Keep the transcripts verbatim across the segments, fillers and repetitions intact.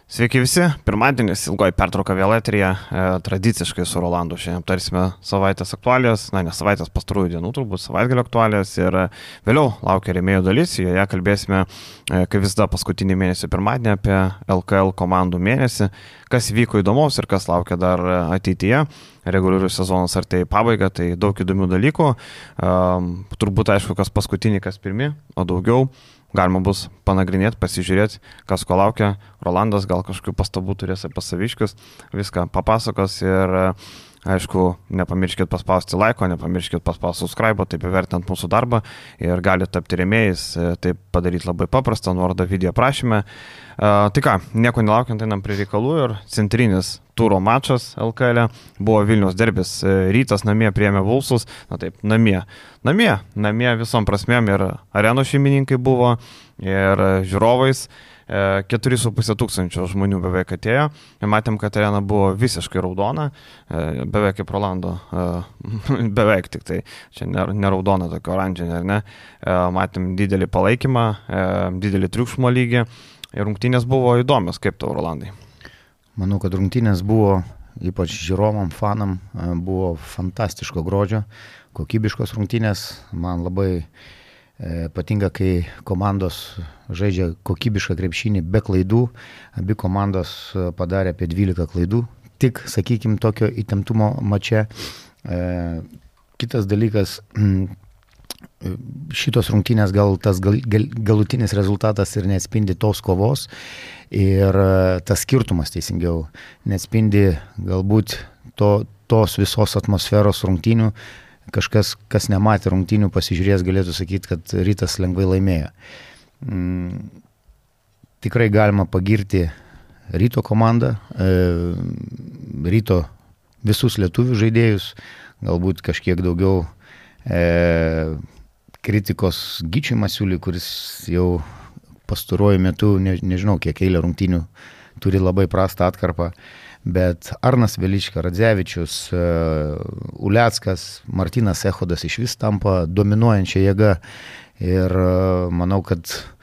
Sveiki visi, pirmadienis, ilgoji pertrauka vėl eteryje, e, tradiciškai su Rolandu šiandien aptarsime savaitės aktualijas, na ne savaitės pastarųjų dienų, turbūt savaitgalio aktualijas ir e, vėliau laukia rėmėjų dalis, joje kalbėsime, e, kaip visada paskutinį mėnesį pirmadienį apie L K L komandų mėnesį, kas vyko įdomaus ir kas laukia dar ateityje. Reguliarius sezonas artėja į pabaigą, tai daug įdomių dalykų, e, turbūt aišku, kas paskutinį, kas pirmi, o daugiau. Galima bus panagrinėti, pasižiūrėti, kas ko laukia. Rolandas gal kažkokių pastabų turės apie saviškius, viską papasakos ir aišku, nepamirškit paspausti laiko, nepamirškit paspausti subscribe, taip įvertinant mūsų darbą ir galite tapti rėmėjais, taip padaryti labai paprasta, nuoroda video prašyme. Uh, tai ką, nieko nelaukiant, einam prie reikalų ir centrinis turo mačas L K L buvo Vilniaus derbis, Rytas namie priėmė Vulsus, na taip, namie, namie, namie visom prasmėm ir arenos šeimininkai buvo ir žiūrovais. keturi su puse tūkstančio žmonių beveik atėjo. Ir matėm, kad arena buvo visiškai raudona, beveik kaip Rolando, beveik tik tai, čia ne raudona, tokia oranžinė, ar ne. Matėm didelį palaikymą, didelį triukšmo lygį ir rungtynės buvo įdomios, kaip tau, Rolandai? Manau, kad rungtynės buvo, ypač žiūrovam, fanam, buvo fantastiško grožio, kokybiškos rungtynės. Man labai patinka, kai komandos žaidžia kokybišką krepšinį be klaidų. Abi komandos padarė apie dvylika klaidų. Tik, sakykime, tokio įtemptumo mače. Kitas dalykas, šitos rungtynės gal tas gal, gal, galutinis rezultatas ir neatspindi tos kovos. Ir tas skirtumas, teisingiau, neatspindi galbūt to, tos visos atmosferos rungtynių. Kažkas, kas nematė rungtynių, pasižiūrės, galėtų sakyti, kad Rytas lengvai laimėjo. Mm, tikrai galima pagirti Ryto komandą, e, Ryto visus lietuvių žaidėjus, galbūt kažkiek daugiau e, kritikos Gyčiui Masiuliui, kuris jau pastaruoju metu, ne, nežinau, kiek eilę rungtynių turi labai prastą atkarpą. Bet Arnas Velička, Radzevičius, Uleckas, Martynas Echodas iš vis tampa dominuojančia jėga ir manau, kad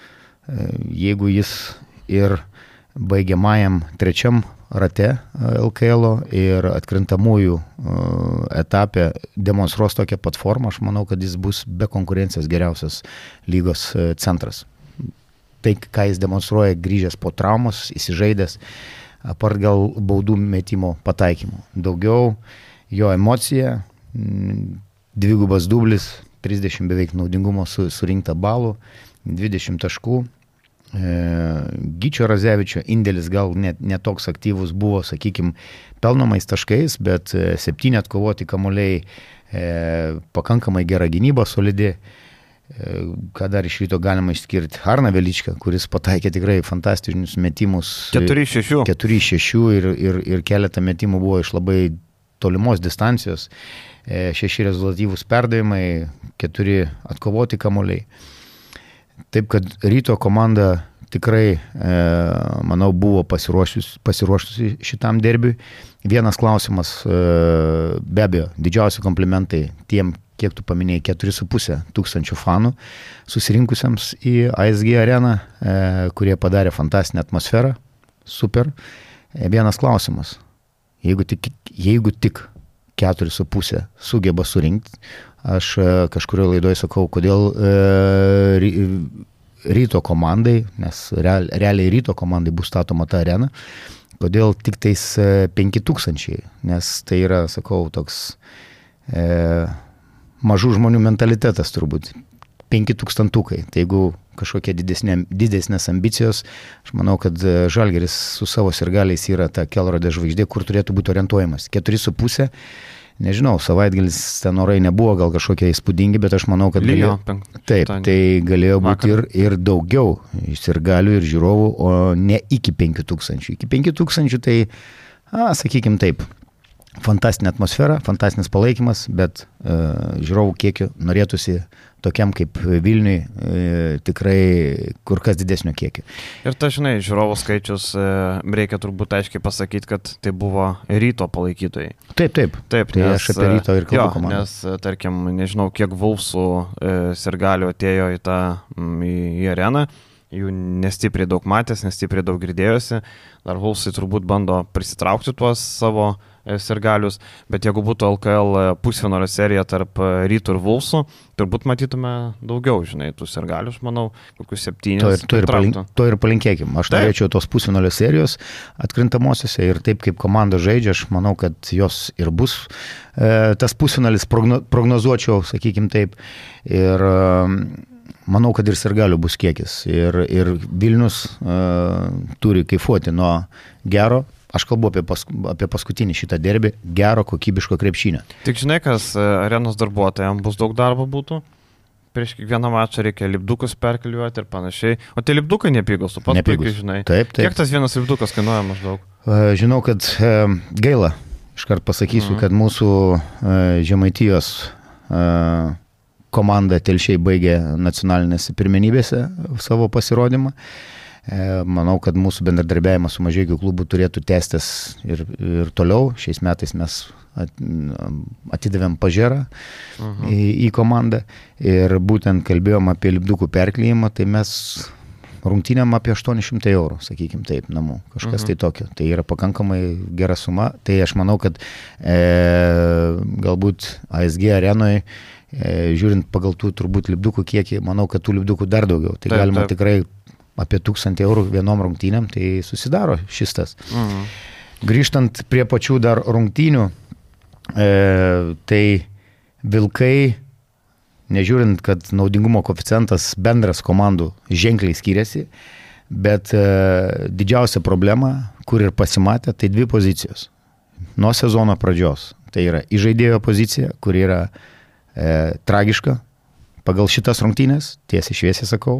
jeigu jis ir baigiamajam trečiam rate L K L ir atkrintamųjų etape demonstruos tokią platformą, aš manau, kad jis bus be konkurencijos geriausias lygos centras. Tai, ką jis demonstruoja grįžęs po traumos, įsižaidęs, apart gal baudų metimo pataikymų. Daugiau jo emocija, dvigubas dublis, trisdešimt beveik naudingumo su, surinkta balų, dvidešimt taškų. E, Gyčio Radzevičio indėlis gal net ne toks aktyvus buvo, sakykime, pelnomais taškais, bet septyni atkovoti kamuoliai, e, pakankamai gera gynyba, solidi. Ką dar iš Ryto galima išskirti? Arną Veličką, kuris pataikė tikrai fantastinius metimus. keturi šeši. keturi šeši ir, ir, ir keletą metimų buvo iš labai tolimos distancijos. Šeši rezultatyvūs perdavimai, keturi atkovoti kamuoliai. Taip, kad Ryto komanda tikrai, e, manau, buvo pasiruošusi, pasiruošusi šitam derbiui. Vienas klausimas, e, be abejo, didžiausi komplimentai tiem, kiek tu paminėjai, keturi su puse tūkstančių fanų susirinkusiems į A S G areną, e, kurie padarė fantastinę atmosferą. Super. E, vienas klausimas. Jeigu tik, jeigu tik keturi su puse sugeba surinkti, aš e, kažkurio laidoje sakau, kodėl e, Ryto komandai, nes real, realiai Ryto komandai bus statoma ta arena, kodėl tik tais e, penki tūkstančiai, nes tai yra, sakau, toks e, mažų žmonių mentalitetas turbūt, penki tūkstantukai. Tai jeigu kažkokie didesnė, didesnės ambicijos, aš manau, kad Žalgiris su savo sirgaliais yra ta kelrodė žvaigždė, kur turėtų būti orientuojamas. keturi su puse, nežinau, savaitgalis ten orai nebuvo gal kažkokie įspūdingi, bet aš manau, kad galėjo, taip, tai galėjo būti ir, ir daugiau sirgalių ir žiūrovų, o ne iki penkių tūkstančių. Iki penkių tūkstančių tai, a, sakykim taip, fantastinė atmosfera, fantastinis palaikymas, bet e, žiūrovų kiekio norėtųsi tokiam kaip Vilniui e, tikrai kur kas didesnio kiekio. Ir ta, žinai, žiūrovų skaičius, e, reikia turbūt aiškiai pasakyti, kad tai buvo Ryto palaikytojai. Taip, taip. Taip, tai nes, aš apie Ryto ir kalbu komandą. Nes, tarkim, nežinau, kiek Vulfsų e, sirgalių atėjo į tą, m, į, į areną. jų nestipriai daug matęs, nestipriai daug girdėjosi. Dar Vulfsai turbūt bando prisitraukti tuos savo sirgalius, bet jeigu būtų L K L pusfinalio serija tarp Ryto ir Vulfsų, turbūt matytume daugiau, žinai, tų sirgalių, aš manau, kokius septynis. To ir, to ir, palink, to ir palinkėkim. Aš Taip. norėčiau tos pusfinalio serijos atkrintamosiose ir taip kaip komanda žaidžia, aš manau, kad jos ir bus. E, tas pusfinalis progno, prognozuočiau, sakykim taip, ir e, manau, kad ir sirgalių bus kiekis. Ir, ir Vilnius e, turi kaifuoti nuo gero. Aš kalbu apie, pas, apie paskutinį šitą derbį, gero kokybiško krepšinio. Tik žinai, kas arenos darbuotojams bus daug darbo būtų? Prieš kiekvieną mačą reikia lipdukus perkeliuoti ir panašiai. O tie lipdukai nepigos, tu pats puikiai žinai. Taip, taip. Kiek tas vienas lipdukas kainuoja maždaug? Žinau, kad e, gaila. Iškart pasakysiu, mhm. kad mūsų e, Žemaitijos e, komanda Telšiai baigė nacionalinėse pirmenybėse savo pasirodymą. Manau, kad mūsų bendradarbiavimas su Mažeikių klubu turėtų tęstis ir, ir toliau. Šiais metais mes atidavėm pažerą uh-huh. į, į komandą ir būtent kalbėjom apie lipdukų perklijimą, tai mes rungtynėm apie aštuoni šimtai eurų, sakykim taip, namų, kažkas uh-huh. tai tokio. Tai yra pakankamai gera suma. Tai aš manau, kad e, galbūt A S G arenoje, e, žiūrint pagal tų turbūt lipdukų kiekį, manau, kad tų lipdukų dar daugiau. Tai taip, galima taip. tikrai apie tūkstantį eurų vienom rungtynėm, tai susidaro šis tas. Mhm. Grįžtant prie pačių dar rungtynių, e, tai Vilkai, nežiūrint, kad naudingumo koeficientas bendras komandų ženkliai skiriasi, bet e, didžiausia problema, kur ir pasimatė, tai dvi pozicijos. Nuo sezono pradžios. Tai yra įžaidėjo pozicija, kur yra e, tragiška pagal šitas rungtynės, tiesiai šviesiai sakau.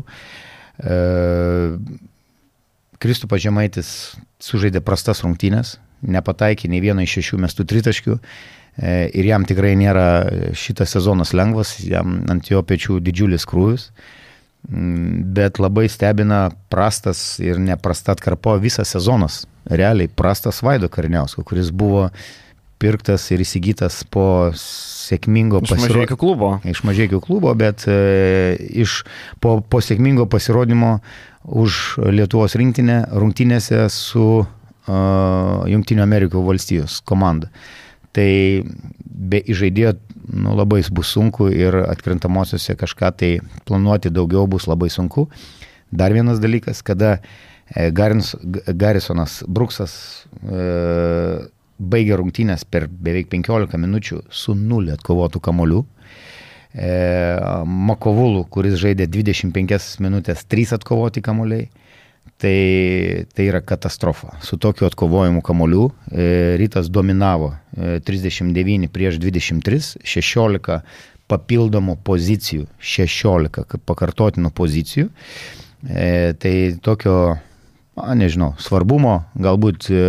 Kristupas Žemaitis sužaidė prastas rungtynės, nepataikė nei vieno iš šešių mestų tritaškių ir jam tikrai nėra šitas sezonas lengvas, jam ant jo pečių didžiulis krūvis, bet labai stebina prastas ir neprasta atkarpo visas sezonas, realiai prastas Vaido Karniausko, kuris buvo pirktas ir įsigytas po sėkmingo pasirodymo. Iš Mažeikių klubo. Iš Mažeikių klubo, bet e, iš, po, po sėkmingo pasirodymo už Lietuvos rinktinę rungtynėse su e, Jungtinių Amerikos valstijos komanda. Tai be įžaidėjo nu, labai bus sunku ir atkrintamosiose kažką tai planuoti daugiau bus labai sunku. Dar vienas dalykas, kada e, Garins, Garisonas Bruksas e, baigė rungtynės per beveik penkiolika minučių su nulį atkovotų kamolių. E, Makovulų, kuris žaidė dvidešimt penkias minutės, trys atkovoti kamoliai. Tai, tai yra katastrofa. Su tokiu atkovojimu kamolių e, Rytas dominavo e, trisdešimt devyni prieš dvidešimt tris, šešiolika papildomų pozicijų, šešiolika pakartotinų pozicijų. E, tai tokio A, nežinau, svarbumo, galbūt e,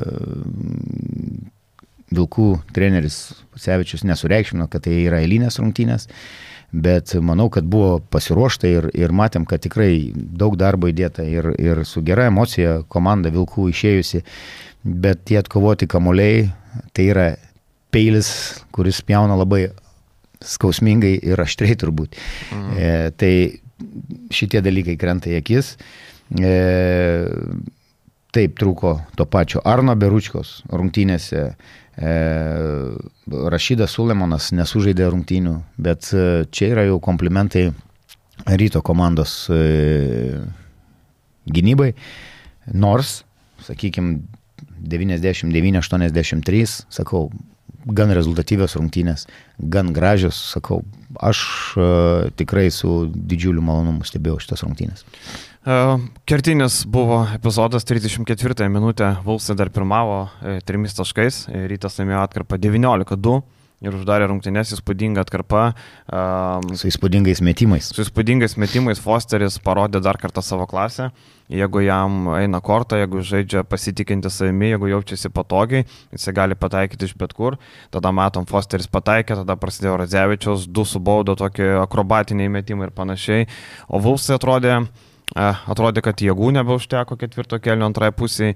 Vilkų treneris Sevičius nesureikšmino, kad tai yra eilinės rungtynės, bet manau, kad buvo pasiruošta ir, ir matėm, kad tikrai daug darbo įdėta ir, ir su gera emocija komanda Vilkų išėjusi, bet tie atkovoti kamuoliai, tai yra peilis, kuris pjauna labai skausmingai ir aštriai turbūt. Mhm. E, tai šitie dalykai krenta į akis. E, taip trūko to pačio Arno Beručkos rungtynėse, e, Rašydas Sulemonas nesužaidė rungtynių, bet čia yra jau komplimentai Ryto komandos e, gynybai, nors, sakykime, devyniasdešimt devyni aštuoniasdešimt trys, sakau, gan rezultatyvios rungtynės, gan gražios, sakau, aš e, tikrai su didžiuliu malonumu stebėjau šitas rungtynės. Kertinis buvo epizodas, trisdešimt ketvirtąją minutę Vulfsai dar pirmavo trimis taškais, Rytas laimėjo atkarpą devyniolika du ir uždarė rungtynės, įspūdinga atkarpa. Su įspūdingais metimais. Su įspūdingais metimais Fosteris parodė dar kartą savo klasę. Jeigu jam eina kortą, jeigu žaidžia pasitikinti savimi, jeigu jaučiasi patogiai, jisai gali pataikyti iš bet kur. Tada matom, Fosteris pataikė, tada prasidėjo Radzevičiaus, du subaudo tokie akrobatiniai metimai ir panašiai. O Vulfsai atrodė... Atrodė, kad jėgų nebeužteko ketvirto kėlinio antrai pusiai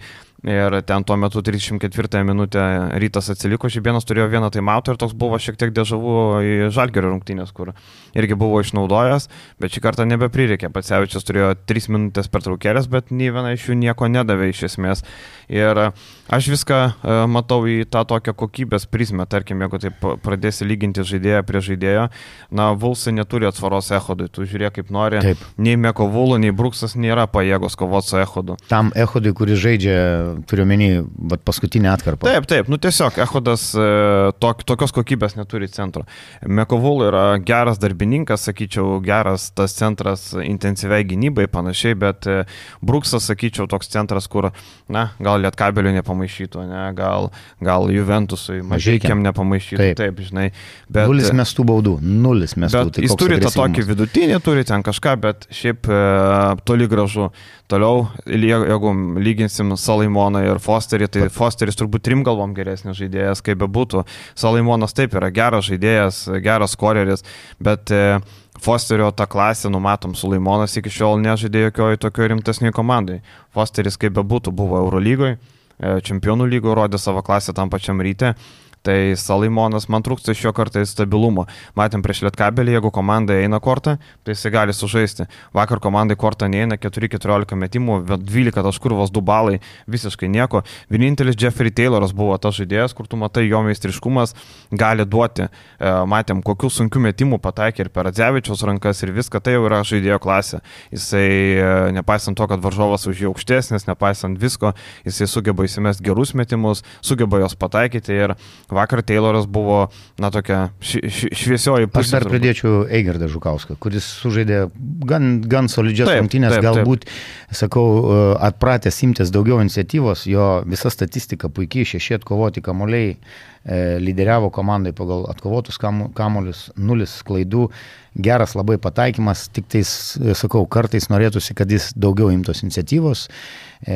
Ir ten tuo metu trisdešimt ketvirtąją minutę Rytas atsiliko, Žibėnas turėjo vieną taimautą ir toks buvo šiek tiek dežavų į Žalgirio rungtynės, kur irgi buvo išnaudojęs, bet šį kartą nebeprireikė. Pacevičius turėjo tris minutės pertraukėlės, bet nei viena iš jų nieko nedavė iš esmės. Ir aš viską matau į tą tokią kokybės prizmę, tarkim, jeigu taip pradėsi lyginti žaidėją prie žaidėjo, na, Vulsai neturi atsvaros Echodui, tu žiūrėk kaip nori, taip. Nei Mekovulu, nei Bruksas nėra pajėgos kovoti su Echodu. Tam Echodui, kuris žaidžia, turiu menį, paskutinį atkarpą. Taip, taip, nu tiesiog Echodas tok, tokios kokybės neturi centro. Mekovulu yra geras darbininkas, sakyčiau, geras tas centras intensyviai gynybai, panašiai, bet Bruksas, sakyčiau, toks centras, kur, na, gal Lietkabeliui nepamaišytų, ne? gal, gal Juventusui, Mažeikiam nepamaišytų, taip, taip žinai. Bet, nulis mestų baudų, nulis mestų. Bet tai jis turi tą tokį vidutinį, turi ten kažką, bet šiaip e, toli gražu. Toliau, jeigu lyginsim Salaimoną ir Fosterį, tai Fosteris turbūt trim galvom geresnis žaidėjas, kaip bebūtų. Salaimonas taip yra geras žaidėjas, geras skoreris, bet e, Fosterio tą klasę, numatom, Sulaimonas iki šiol nežaidė jokioje tokio rimtesnėje komandai. Fosteris, kaip bebūtų, buvo Eurolygoje, Čempionų lygoje rodė savo klasę tam pačiam Ryte. Tai Salaimonas, man trūksta iš jo kartais stabilumo. Matėm prieš Lietkabelį, jeigu komanda eina kortą, tai jisai gali sužaisti. Vakar komandai kortą neina, keturi keturiolika metimų, dvylika taškų, vos du balai, visiškai nieko. Vienintelis Jeffrey Tayloras buvo tas žaidėjas, kur tu matai, jo meistriškumas gali duoti. Matėm, kokių sunkių metimų pataikė ir per Radzevičiaus rankas ir viską, tai jau yra žaidėjo klasė. Jisai, nepaisant to, kad varžovas už jį aukštesnis, nepaisant visko, jisai sugeba įsimesti gerus metimus, sugeba jos pataikyti ir vakar Tayloras buvo, na, tokia ši, ši, šviesioji pusė. Aš dar pridėčiau Eigardą Žukauską, kuris sužaidė gan, gan solidžias rungtynes, galbūt, taip. sakau, atpratęs imtis daugiau iniciatyvos, jo visa statistika puikiai, šeši atkovoti kamuoliai, lyderiavo komandai pagal atkovotus kamuolius, nulis klaidų, geras labai pataikymas, tik tais, sakau, kartais norėtųsi, kad jis daugiau imtos iniciatyvos, e,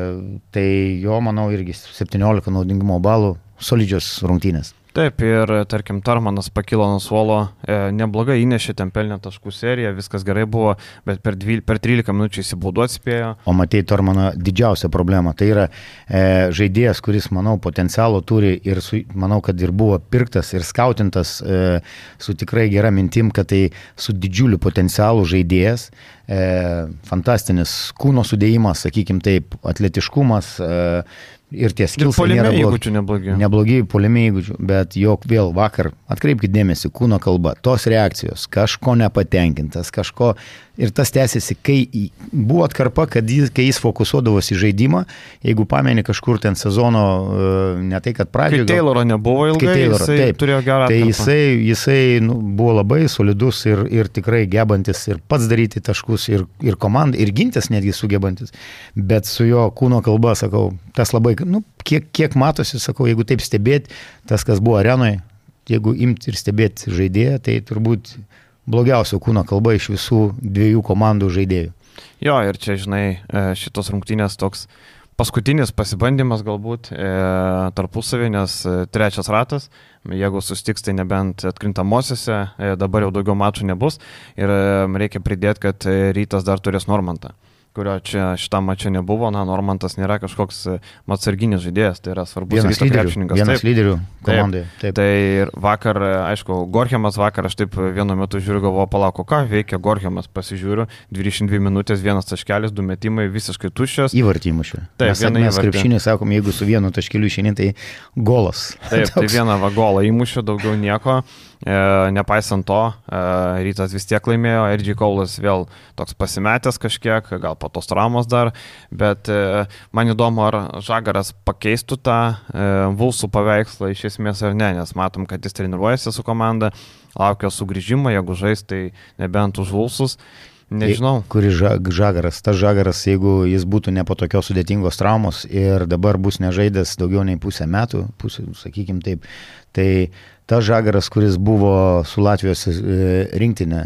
tai jo, manau, irgi septyniolika naudingumo balų, solidžios rungtynės. Taip, ir tarkim, Tarmanas pakilo nuo suolo, e, neblogai įnešė ten pelnę taškų seriją, viskas gerai buvo, bet per, dvyl, per trylika minučių įsibaudu atspėjo. O matei Tarmano didžiausia problema, tai yra e, žaidėjas, kuris, manau, potencialo turi ir su, manau, kad ir buvo pirktas ir skautintas e, su tikrai gera mintim, kad tai su didžiuliu potencialu žaidėjas, e, fantastinis kūno sudėjimas, sakykim taip, atletiškumas, e, ir tie skilsai nėra blogi, neblogi. neblogi puolime įgūdžių, bet jog vėl vakar, atkreipkite dėmesį, kūno kalba, tos reakcijos, kažko nepatenkintas, kažko, ir tas tęsiasi, kai buvo atkarpa, kad jis, kai jis fokusuodavosi į žaidimą, jeigu pameni kažkur ten sezono, ne tai, kad pradžioje. Kai Tayloro nebuvo ilgai, Tayloro, jisai taip, turėjo gerą atkarpą. Tai jisai, jisai nu, buvo labai solidus ir, ir tikrai gebantis ir pats daryti taškus, ir, ir komandai, ir gintis netgi sugebantis, bet su jo kūno kalba, sakau, tas labai, nu, kiek, kiek matosi, sakau, jeigu taip stebėti, tas, kas buvo arenoje, jeigu imti ir stebėti žaidėją, tai turbūt blogiausio kūno kalba iš visų dviejų komandų žaidėjų. Jo, ir čia, žinai, šitos rungtynės toks paskutinis pasibandymas galbūt e, tarpusavį, nes trečias ratas, jeigu sustiks, tai nebent atkrintamosiose, e, dabar jau daugiau mačų nebus ir e, reikia pridėti, kad Rytas dar turės Normantą, kurio čia šitam mače nebuvo, na, Normantas nėra kažkoks atsarginis žaidėjas, tai yra svarbus vienas Ryto lyderių, krepšininkas. Vienas taip, lyderių komandai. Taip, taip. Tai ir vakar, aišku, Gorhemas vakar, aš taip vienu metu žiūriu, galvoju, palauko, ką veikia Gorhemas, pasižiūriu, dvidešimt dvi minutės, vienas taškelis, du metimai, visiškai tuščias. Įvartį įmušė. Taip, mes mes krepšinį sakom, jeigu su vienu taškeliu išeini, tai golas. Taip, tai vieną va golą įmušė, daugiau nieko. E, nepaisant to, e, Rytas vis tiek laimėjo, R J Kaulas vėl toks pasimetęs kažkiek, gal po tos traumos dar, bet e, man įdomu, ar Žagaras pakeistų tą e, Vulsų paveikslą iš esmės ar ne, nes matom, kad jis treniruojasi su komanda, laukia sugrįžimo, jeigu žais, tai nebent už Vulsus. Nežinau. Kuris Žagaras, tas Žagaras, jeigu jis būtų ne po tokios sudėtingos traumos ir dabar bus nežaidęs daugiau nei pusę metų, pusę, sakykim taip, tai tas Žagaras, kuris buvo su Latvijos rinktinė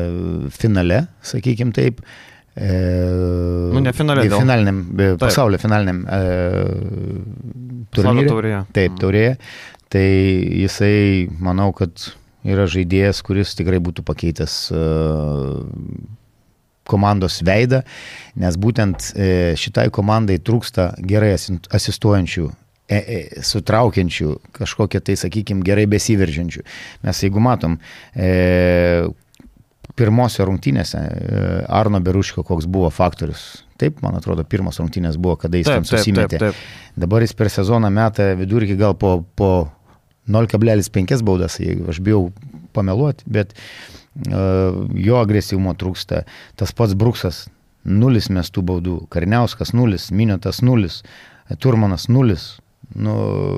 finale, sakykim taip, nu, ne finale, finaliniam, pasaulio finaliniam turnyre, taip, taurėje, tai jisai, manau, kad yra žaidėjas, kuris tikrai būtų pakeitęs komandos veidą, nes būtent šitai komandai trūksta gerai asistuojančių, sutraukiančių, kažkokie tai, sakykime, gerai besiveržiančių. Mes jeigu matom, e, pirmose rungtynėse Arno Beruško koks buvo faktorius. Taip, man atrodo, pirmos rungtynės buvo, kada jis taip, ten susimetė. Taip, taip, taip. Dabar jis per sezoną metą vidurkį gal po, po nul kablelis penki baudas, aš bijau pameluoti, bet uh, jo agresyvumo trūksta. Tas pats Bruksas, nulis mestų baudų, Karniauskas nulis, Miniotas nulis, Turmanas nulis. Nu,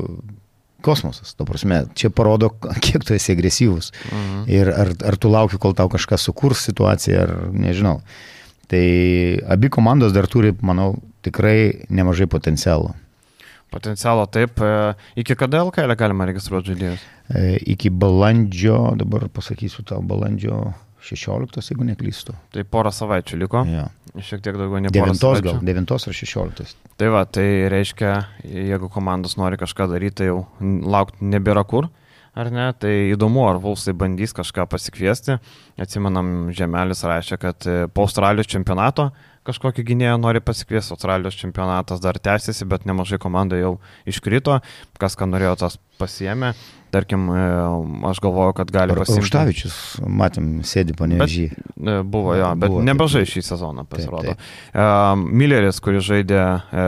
kosmosas, to prasme, čia parodo, kiek tu esi agresyvus. Mhm. Ir ar, ar tu lauki, kol tau kažkas sukurs situaciją, ar nežinau. Tai abi komandos dar turi, manau, tikrai nemažai potencialo. Potencialo taip. Iki kada L K L galima registruoti žaidėjus? Iki balandžio, dabar pasakysiu tau, balandžio šešioliktos, jeigu neklystu. Tai porą savaičių liko? Ja. Šiek tiek daugiau ne porą devintos savaičių. Gal, devintos ar šešioliktos. Tai va, tai reiškia, jeigu komandos nori kažką daryti, tai jau laukti nebėra kur, ar ne? Tai įdomu, ar Vulsai bandys kažką pasikviesti. Atsimenam, Žemelis rašė, kad po Australijos čempionato kažkokį gynėją nori pasikviesti. Australijos čempionatas dar tęsiasi, bet nemažai komandų jau iškrito. Kas, ką norėjo, tas pasiėmė. Tarkim, aš galvoju, kad gali pasiimti. Rauštavičius, matėm, sėdi Panevėžy. Buvo, jo, bet buvo, nebežai šį sezoną pasirodo. Taip, taip. Uh, Milleris, kuris žaidė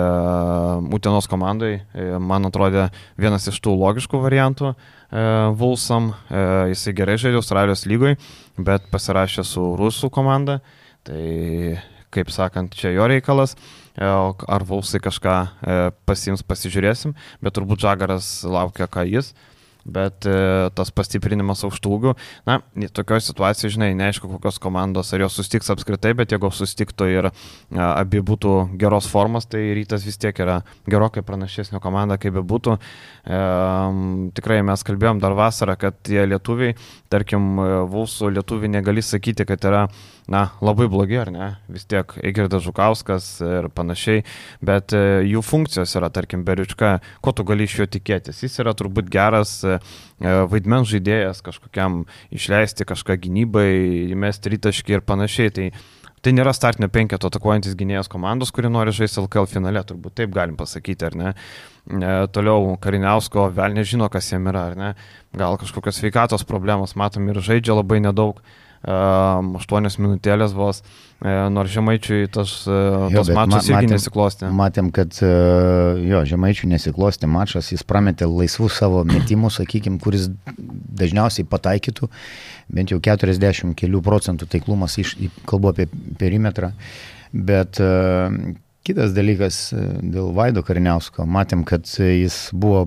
uh, Utenos komandai, uh, man atrodė vienas iš tų logiškų variantų uh, Vulsam. Uh, jisai gerai žaidė Australijos lygoj, bet pasirašė su Rusų komanda. Tai, kaip sakant, čia jo reikalas. Uh, ar Vulsai kažką uh, pasiims, pasižiūrėsim, bet turbūt Žagaras laukia, ką jis. Bet e, tas pastiprinimas aukštūgių, na, tokioje situacijoje, žinai, neaišku, kokios komandos, ar jos sustiks apskritai, bet jeigu sustiktų ir a, abi būtų geros formos, tai Rytas vis tiek yra gerokai pranašesnė komanda, kaip be būtų. E, tikrai mes kalbėjom dar vasarą, kad tie lietuviai, tarkim, Vulsų lietuviai negali sakyti, kad yra, na, labai blogi, ar ne, vis tiek Eigirdas Žukauskas ir panašiai, bet e, jų funkcijos yra, tarkim, Beriučka, ko tu gali iš jo tikėtis, jis yra turbūt geras vaidmens žaidėjas, kažkokiam išleisti kažką gynybai, įmesti tritaškį ir panašiai. Tai, tai nėra startinio penketo atakuojantis gynėjas komandos, kuri nori žaisti L K L finale, turbūt taip galim pasakyti, ar ne. E, toliau Kariniausko, vėl nežino, kas jam yra, ar ne. Gal kažkokios sveikatos problemos, matom, ir žaidžia labai nedaug. aštuonios minutėlės vos, nors Žemaičiui tas, jo, tos mačas ma- irgi nesiklostė. Matėm, kad jo, Žemaičiui nesiklostė mačas, jis prametė laisvus savo metimus, sakykime, kuris dažniausiai pataikytų, bent jau keturiasdešimt kelių procentų taiklumas, iš, kalbu apie perimetrą, bet uh, kitas dalykas dėl Vaido Kariniausko, matėm, kad jis buvo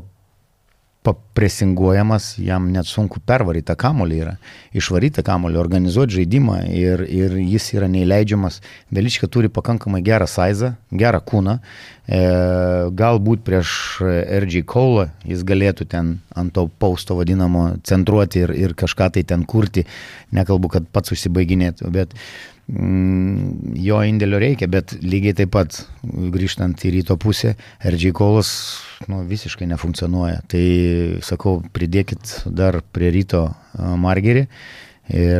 papresinguojamas, jam net sunku pervaryti tą kamuolį yra, išvaryti tą kamuolį, organizuoti žaidimą ir, ir jis yra neįleidžiamas. Velička turi pakankamai gerą saizą, gerą kūną, e, galbūt prieš R J Cole jis galėtų ten ant to pausto vadinamo centruoti ir, ir kažką tai ten kurti, nekalbu, kad pats užsibaiginėtų, bet mm, jo indėlio reikia, bet lygiai taip pat grįžtant į Ryto pusę, R J Cole'as nu, visiškai nefunkcionuoja. Tai, sakau, pridėkit dar prie Ryto Margerį ir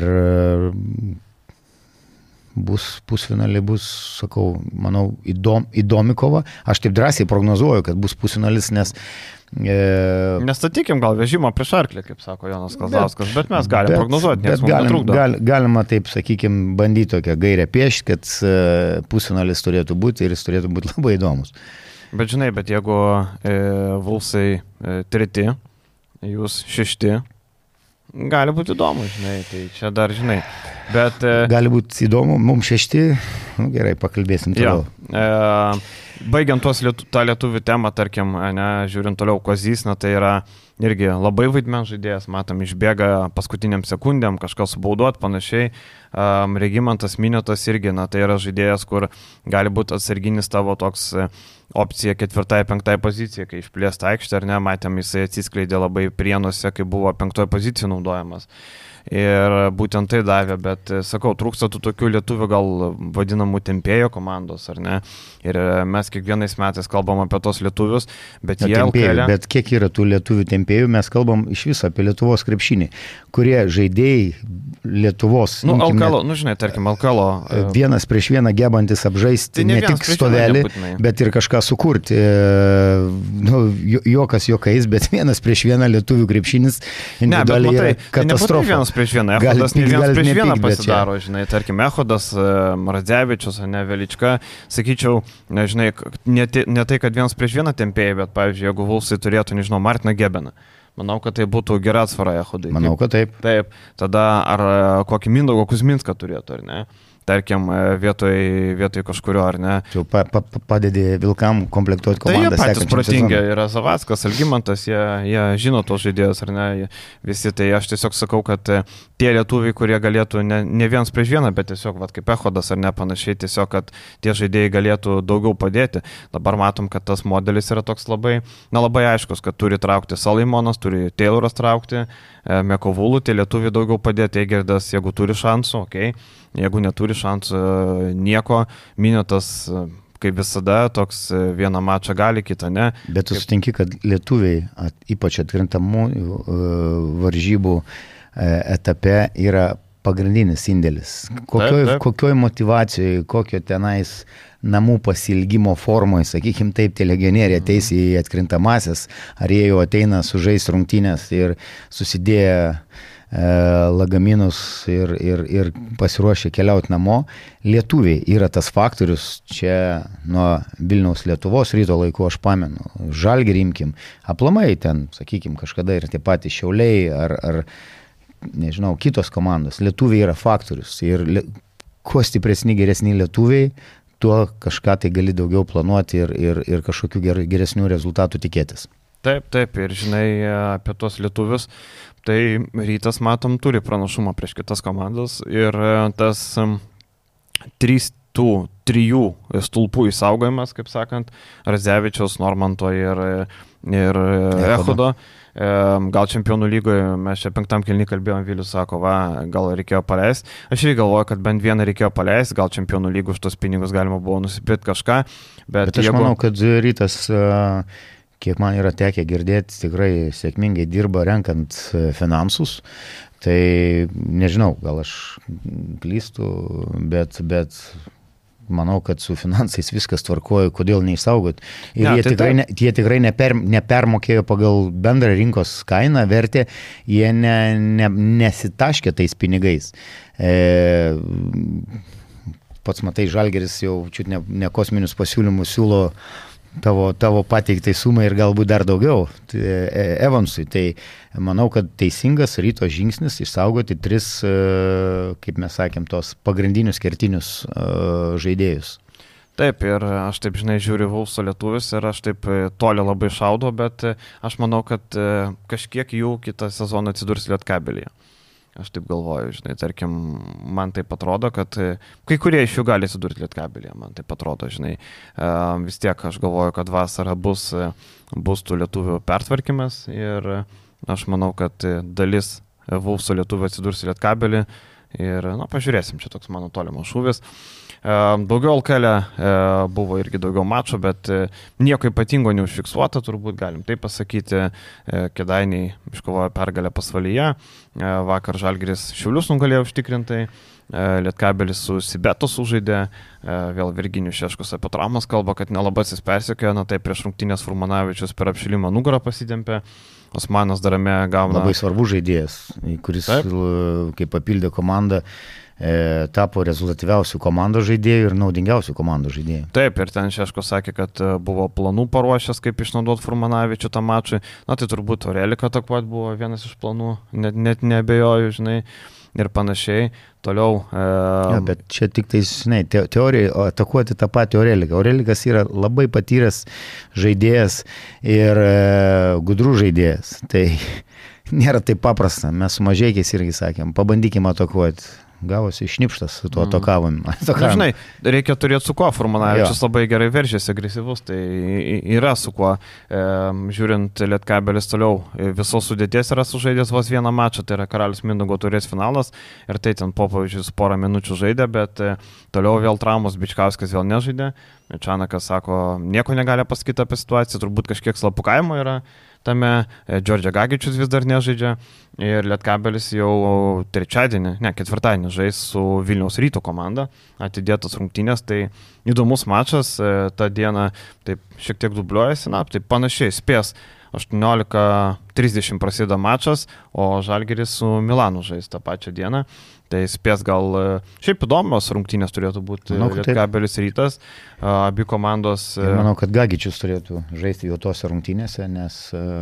bus pusfinalį, bus, sakau, manau, įdom, įdomi kova. Aš taip drąsiai prognozuoju, kad bus pusfinalis, nes e... nestatykim gal vežimo prieš arklį, kaip sako Jonas Kazauskas, bet, bet mes galim bet, prognozuoti, nes mums galim, netrukdo. Gal, galima taip, sakykim, bandyti tokią gairę piešti, kad e, pusfinalis turėtų būti ir jis turėtų būti labai įdomus. Bet žinai, bet jeigu e, Vulsai e, treti, jūs šešti, gali būti įdomu, žinai, tai čia dar, žinai. Bet, e, gali būti įdomu, mums šešti, nu, gerai, pakalbėsim toliau. Ja, e, baigiant tuos lietu, tą lietuvių temą, tarkim, ne, žiūrint toliau, Kozys, na, tai yra irgi labai vaidmens žaidėjas, matom, išbėga paskutiniam sekundėm, kažkas bauduot, panašiai. Um, Regimantas Miniotas irgi, na, tai yra žaidėjas, kur gali būti atsarginis tavo toks opcija ketvirtai, penktai pozicijai, kai išplėsta aikštė, ar ne, matėm, jisai atsiskleidė labai Prienuose, kai buvo penktoje pozicijoje naudojamas. Ir būtent tai davė, bet, sakau, trūksta tų tokių lietuvių gal vadinamų tempėjo komandos, ar ne? Ir mes kiekvienais metais kalbam apie tos lietuvius, bet Na, jie tempėjų, L K L... Bet kiek yra tų lietuvių tempėjų, mes kalbam iš viso apie Lietuvos krepšinį, kurie žaidėjai Lietuvos... Nu, imkime, L K L, nu žinai, tarkim, L K L... Vienas prieš vieną gebantis apžaisti Tai ne, ne ne tik stovelį, bet ir kažką sukurti. Nu, juokas juokais, bet vienas prieš vieną lietuvių krepšinis individualiai yra katastrofa. Prieš vieną, Echodas ne vienas prieš vieną pasidaro, žinai, tarkim, Echodas, Radzevičius, ne Velička, sakyčiau, nežinai, ne, ne tai, kad vienas prieš vieną tempėjai, bet, pavyzdžiui, jeigu Vulsai turėtų, nežinau, Martiną Gebeną, manau, kad tai būtų gera atsvara Echodai. Manau, kad taip. Taip, tada ar kokį Mindaugą Kuzminską turėtų, ar ne? Tarkim, vietoj, vietoj kažkurio, ar ne? Čia pa, pa, padedė Vilkam komplektuoti komandą. Tai jie patys protingi, yra Zavackas, Algimantas, jie, jie žino tos žaidėjus, ar ne? Visi, tai aš tiesiog sakau, kad tie lietuviai, kurie galėtų ne, ne vienas prieš vieną, bet tiesiog, vat, kaip Echodas ar ne panašiai, tiesiog, kad tie žaidėjai galėtų daugiau padėti. Dabar matom, kad tas modelis yra toks labai, na labai aiškus, kad turi traukti Salaimonas, turi Tayloras traukti, Mekovulų, tie lietuviai daugiau padėti, Eigerdas, jeigu turi šansų, okei. Okay. Jeigu neturi šansų nieko, Miniotas, kaip visada, toks vieną mačą gali, kitą ne. Bet tu kaip... sutinki, kad lietuviai, at, ypač atkrintamų varžybų etape, yra pagrindinis indėlis. Kokioj, taip, taip. kokioj motivacijoje, kokio tenais namų pasilgimo formoje, sakykime taip, tie legionieriai ateis į atkrintamasis, ar jie jau ateina sužais rungtynės ir susidėję lagaminus ir, ir, ir pasiruošę keliauti namo. Lietuviai yra tas faktorius, čia nuo Vilniaus Lietuvos ryto laikų aš pamenu, Žalgirį imkim, aplamai ten, sakykim, kažkada ir tie patys Šiauliai ar, ar nežinau, kitos komandos. Lietuviai yra faktorius ir li, kuo stipresni, geresni lietuviai, tuo kažką tai gali daugiau planuoti ir, ir, ir kažkokių ger, geresnių rezultatų tikėtis. Taip, taip, ir žinai apie tos lietuvius, tai Rytas, matom, turi pranašumą prieš kitas komandas ir tas um, trys tų trijų stulpų įsaugojimas, kaip sakant, Radzevičiaus, Normanto ir, ir Echodo. Gal čempionų lygoje, mes čia penktam kėlinį kalbėjom, Vilius sako, va, gal reikėjo paleisti. Aš irgi galvoju, kad bent vieną reikėjo paleisti, gal čempionų lygų už tos pinigus galima buvo nusipirkti kažką. Bet, bet aš jeigu... manau, kad Rytas... Kiek man yra tekę girdėti, tikrai sėkmingai dirba renkant finansus, tai nežinau, gal aš klystu, bet, bet manau, kad su finansais viskas tvarkoja, kodėl neišsaugot. Ir ja, jie, tai tikrai, ne, jie tikrai neper, nepermokėjo pagal bendrą rinkos kainą, vertę, jie ne, ne, nesitaškė tais pinigais. E, pats matai, Žalgiris jau čiut ne, ne kosminius pasiūlymus siūlo tavo, tavo pateiktai sumai ir galbūt dar daugiau Evansui. Tai manau, kad teisingas Ryto žingsnis išsaugoti tris, kaip mes sakėm, tos pagrindinius kertinius žaidėjus. Taip, ir aš taip, žinai, žiūriu Vulso lietuvius ir aš taip toli labai šaudo, bet aš manau, kad kažkiek jų kitą sezoną atsidurs Lietkabelyje. Aš taip galvoju, žinai, tarkim, man taip atrodo, kad kai kurie iš jų gali atsidurti Lietkabelyje, man taip atrodo, žinai. Vis tiek aš galvoju, kad vasara bus, bus tų lietuvių pertvarkymas ir aš manau, kad dalis Vulso lietuvių atsidurs Lietkabelį ir, na, pažiūrėsim, čia toks mano tolimas šūvis. Daugiau L K L buvo irgi daugiau mačų, bet nieko ypatingo neužfiksuota, turbūt galim taip pasakyti. Kėdainiai iškovojo pergalę Pasvalyje, vakar Žalgiris Šiaulius nugalėjo užtikrintai, Lietkabelis su Sibetu sužaidė, vėl Virginijus Šeškus apie traumas kalba, kad nelabasis persekiojo, na tai prieš rungtynės Furmanavičius per apšilimą nugarą pasidempė, Osmanas Darame gauna... Labai svarbus žaidėjas, kuris, taip, kaip papildė komandą, E, tapo rezultatyviausių komandos žaidėjų ir naudingiausių komandos žaidėjų. Taip, ir ten Šeško sakė, kad buvo planų paruošęs, kaip išnaudoti Furmanavičių tą mačui. Na tai turbūt Aurelika atakuoti buvo vienas iš planų, net, net neabejoju, žinai, ir panašiai. Toliau... E... Ja, bet čia tik tai, žinai, te, teorija atakuoti tą patį Aureliką. Aurelikas yra labai patyręs žaidėjas ir e, gudrų žaidėjas. Tai nėra taip paprasta. Mes su Mažeikiais irgi sakėm, pabandykime atakuoti. gavosi šnipštas su tuo mm. tokavimu. Dažnai reikia turėti su kuo, Furmanavičius labai gerai veržėsi, agresyvus, tai yra su kuo. E, žiūrint, Lietkabelis toliau visos sudėties yra sužaidęs vos vieną mačą, tai yra Karalius Mindaugo taurės finalas ir tai ten Popovičius porą minučių žaidė, bet e, toliau vėl traumos, Bičkauskas vėl nežaidė. Čanakas sako, nieko negali pasakyti apie situaciją, turbūt kažkiek slapukavimo yra tame, Džordžia Gagičius vis dar nežaidžia ir Lietkabelis jau trečiadienį, ne, ketvirtadienį žais su Vilniaus Ryto komanda, atidėtos rungtynės, tai įdomus mačas, tą dieną taip šiek tiek dubliuojasi, na, taip panašiai, spės aštuoniolika trisdešimt prasideda mačas, o Žalgiris su Milanu žais tą pačią dieną. Tai spės gal, šiaip įdomios rungtynės turėtų būti Lietkabelis Rytas, abi komandos. Ir manau, kad Gagičius turėtų žaisti jau tose rungtynėse, nes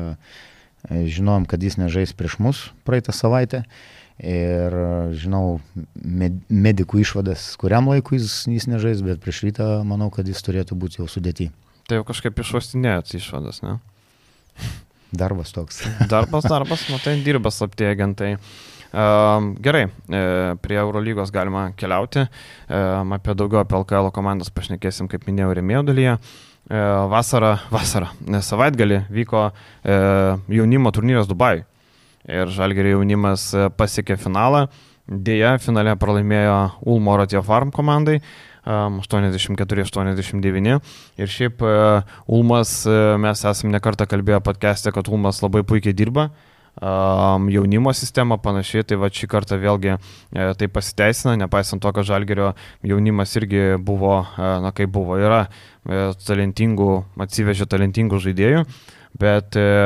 žinom, kad jis nežais prieš mus praeitą savaitę ir žinau med, medikų išvadas, kuriam laikui jis, jis nežais, bet prieš Rytą manau, kad jis turėtų būti jau sudėti. Tai jau kažkaip išuostinėjot išvadas, ne? Darbas toks. Darbas, darbas, matai, dirba slapti agentai. Uh, gerai, uh, prie Eurolygos galima keliauti, uh, apie daugiau apie L K L komandas pašnekėsim, kaip minėjau, rėmėjų dalyje. Uh, vasarą, vasarą, savaitgalį vyko uh, jaunimo turnyras Dubajui ir Žalgirio jaunimas pasiekė finalą, dėja finale pralaimėjo Ulmo Rotio Farm komandai um, aštuoniasdešimt keturi aštuoniasdešimt devyni ir šiaip uh, Ulmas, uh, mes esame nekartą kalbėję podcast'e, kad Ulmas labai puikiai dirba. Um, jaunimo sistema panašiai, tai va šį kartą vėlgi e, tai pasiteisina, nepaisant to, kad Žalgirio jaunimas irgi buvo, e, na kaip buvo, yra e, talentingų, atsivežė talentingų žaidėjų, bet e,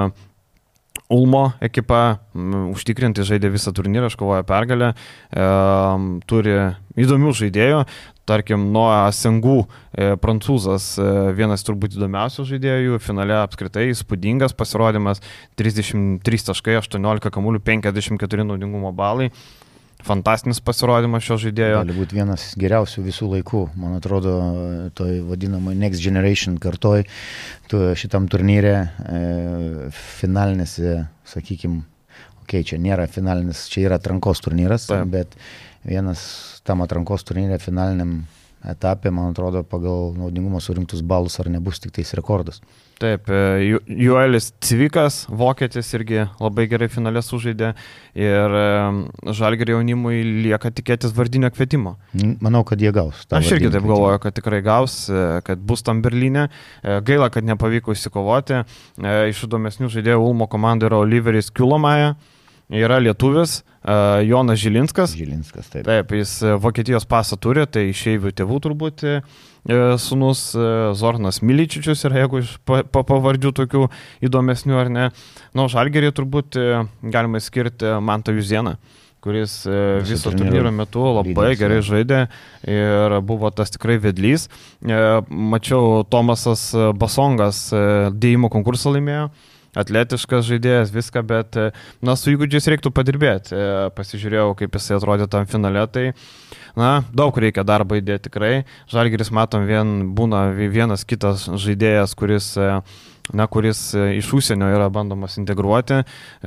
Ulmo ekipa m, užtikrinti žaidė visą turnyrą, iškovojo pergalę, e, turi įdomių žaidėjų. Tarkim, Noa Sengų e, prancūzas, e, vienas turbūt įdomiausių žaidėjų, finale apskritai įspūdingas pasirodymas, trisdešimt trys taškai, aštuoniolika kamuolių, penkiasdešimt keturi naudingumo balai. Fantastinis pasirodymas šio žaidėjo. Gali būti vienas geriausių visų laikų, man atrodo, toj vadinamai Next Generation kartoj, šitam turnyre, e, finalinėse, sakykime, okei, okay, čia nėra finalinis, čia yra atrankos turnyras, Taip. bet vienas tam atrankos turnyre finaliniam etapė, man atrodo, pagal naudingumo surinktus balus ar nebus tik tais rekordas. Taip, Ju, Juelis Cvikas, vokietis, irgi labai gerai finale sužaidė ir Žalgirio jaunimui lieka tikėtis vardinio kvietimo. Manau, kad jie gaus. Aš irgi taip galvoju, kad tikrai gaus, kad bus tam Berlyne. Gaila, kad nepavyko įsikovoti. Iš įdomesnių žaidėjų Ulmo komandai yra Oliveris Kiulomaja. Yra lietuvis, uh, Jonas Žilinskas. Žilinskas, taip. Taip, jis Vokietijos pasą turi, tai išeivių tėvų turbūt uh, sūnus uh, Zornas Miličičius yra, jeigu iš pa, pa, pavardžių tokių įdomesnių ar ne. Na, Žalgirį turbūt uh, galima skirti Mantą Juzieną, kuris uh, viso turnyro metu labai lydės, gerai žaidė ir buvo tas tikrai vedlys. Uh, mačiau, Tomasas Basongas uh, dėjimo konkursą laimėjo. Atletiškas žaidėjas, viską, bet na, su įgūdžiais reiktų padirbėti. Pasižiūrėjau, kaip jisai atrodė tam finale, tai na, daug reikia darbą įdėti tikrai. Žalgiris, matom, vien, būna vienas kitas žaidėjas, kuris, na, kuris iš užsienio yra bandomas integruoti.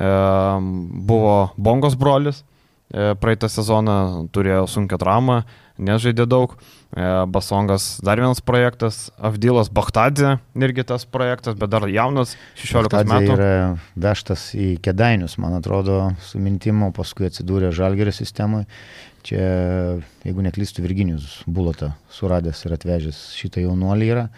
Buvo Bongos brolis, praeitą sezoną turėjo sunkią traumą, nežaidė daug. Basongas dar vienas projektas, Avdilas Bachtadze, irgi tas projektas, bet dar jaunas, šešiolikos metų. Bachtadze yra vežtas į Kėdainius, man atrodo, su mintimu, paskui atsidūrė Žalgirio sistemai. Čia, jeigu neklystu, Virginijus Bulota suradęs ir atvežęs šitą jaunuolį yra.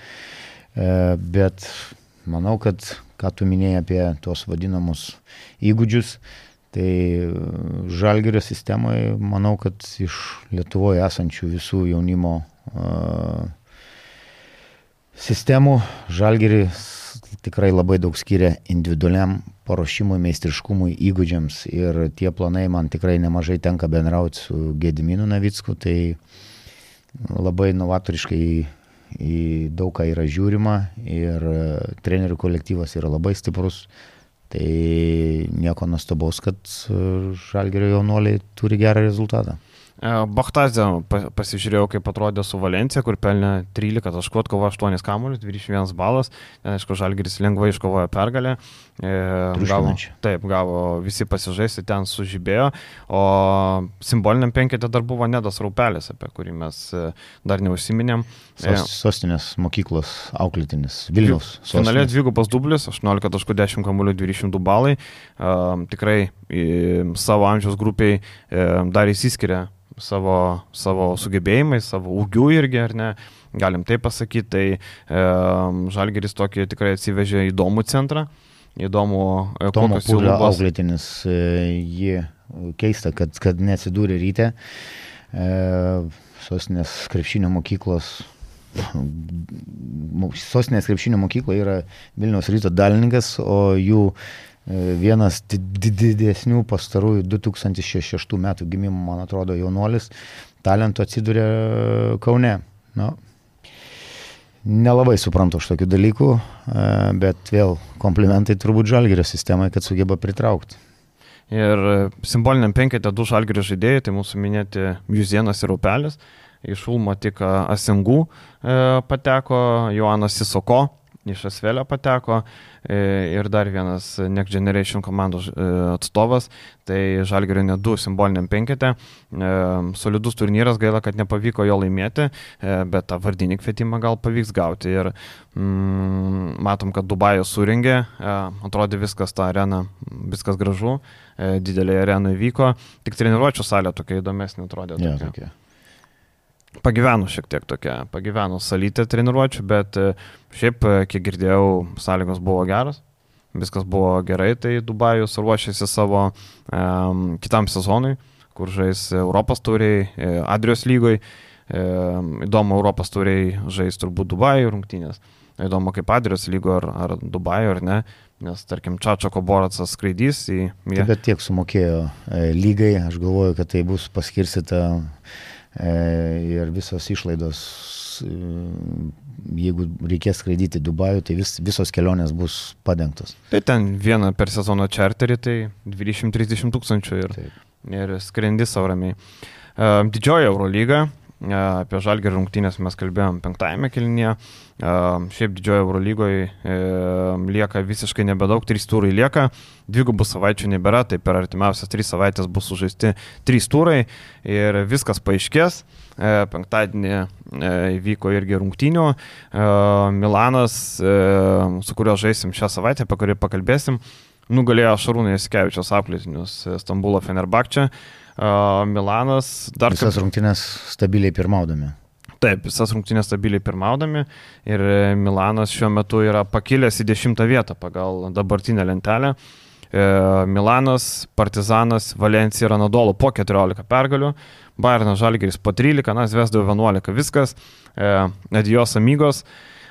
Bet manau, kad, ką tu minėjai apie tuos vadinamus įgūdžius, tai Žalgirio sistemoje, manau, kad iš Lietuvoje esančių visų jaunimo uh, sistemų Žalgiris tikrai labai daug skiria individualiam paruošimui, meistriškumui, įgūdžiams ir tie planai man tikrai nemažai tenka bendrauti su Gediminu Navicku, tai labai novatoriškai į, į daug ką yra žiūrima ir trenerių kolektyvas yra labai stiprus. Tai nieko nuostabaus, kad Žalgirio jaunuoliai turi gerą rezultatą. Bachtazė pasižiūrėjau, kaip atrodė su Valencija, kur pelnė trylika taškų, atkovojo aštuonis kamuolius, dvidešimt vienas balas. Ten, aišku, Žalgiris lengvai iškovojo pergalę. Gavo, taip, gavo visi pasižaisti, ten sužibėjo. O simboliniam penkete dar buvo Nedas Raupelis, apie kurį mes dar neužsiminėm. Sos, sostinės mokyklos auklėtinis, Vilniaus sostinės. Finale dvigubas dublis, aštuoniolika taškų, dešimt kamuolių, dvidešimt du balai. Tikrai savo amžiaus grupiai dar įsiskiria savo, savo sugebėjimai, savo ūgių irgi, ar ne, galim taip pasakyti, tai e, Žalgiris tokį tikrai atsivežė įdomų centrą, įdomų Tomo Pūlio auklėtinis, jį keista, kad, kad neatsidūrė ryte, e, sostinės krepšinio mokyklos, sostinės krepšinio mokykla yra Vilniaus Ryto dalininkas, o jų vienas didesnių pastarųjų du tūkstančiai šeštų metų gimimo, man atrodo, jaunuolis, talento atsidūrė Kaune. Nu, nelabai suprantu už tokių dalykų, bet vėl komplimentai turbūt Žalgirio sistemai, kad sugeba pritraukti. Ir simboliniam penkete du Žalgirio žaidėjai, tai mūsų minėti Juzėnas ir Raupelis, iš Ulmo tik Asengų pateko, Joanas Sisoko iš Asvelio pateko ir dar vienas Next Generation komandos atstovas, tai Žalgirio net du simboliniam penkete. Solidus turnyras, gaila, kad nepavyko jo laimėti, bet tą vardinį kvietimą gal pavyks gauti. Ir mm, matom, kad Dubajus surengė, atrodė viskas tą areną, viskas gražu, didelė arena vyko, tik treniruočio salė tokia įdomesnė atrodė. Ja, tokia. tokia. Pagyvenu šiek tiek tokia, pagyvenu salytę treniruočių, bet šiaip, kiek girdėjau, sąlygos buvo geros, viskas buvo gerai, tai Dubajus ruošiasi savo um, kitam sezonui, kur žais Europos tauriai, Adrijos lygoj, um, įdomu Europos tauriai žais turbūt Dubajų rungtynės, įdomu kaip Adrijos lygo ar, ar Dubajų ar ne, nes tarkim Čačako Boracas skraidys į... Taip, bet tiek sumokėjo e, lygai, aš galvoju, kad tai bus paskirstyta ir visos išlaidos, jeigu reikės skraidyti Dubajų, tai vis, visos kelionės bus padengtos. Tai ten vieną per sezono čarterį, tai dvidešimt trisdešimt tūkstančių ir, ir skrendi savo ramiai. Didžioji Eurolyga, apie Žalgirio rungtynės mes kalbėjom penktajame kėlinyje, šiaip didžioji Eurolygoje lieka visiškai nebedaug, trys turai lieka, dvigubų savaičių nebėra, tai per artimiausias trys savaitės bus sužaisti trys turai ir viskas paaiškės. Penktadienį įvyko irgi rungtynių. Milanas, su kuriuo žaisim šią savaitę, apie kurį pakalbėsim, nugalėjo Šarūno Jasikevičiaus auklėtinius Stambulo Fenerbahče. Milanas dar... Visas kaip... rungtynės stabiliai pirmaudami. Taip, visas rungtynės stabiliai pirmaudami ir Milanas šiuo metu yra pakilęs į dešimtą vietą pagal dabartinę lentelę. Milanas, Partizanas, Valencija ir Anadolu po keturiolika pergalių, Bayernas, Žalgiris po trylika, na, Zvezda vienuolika, viskas, adios amigos.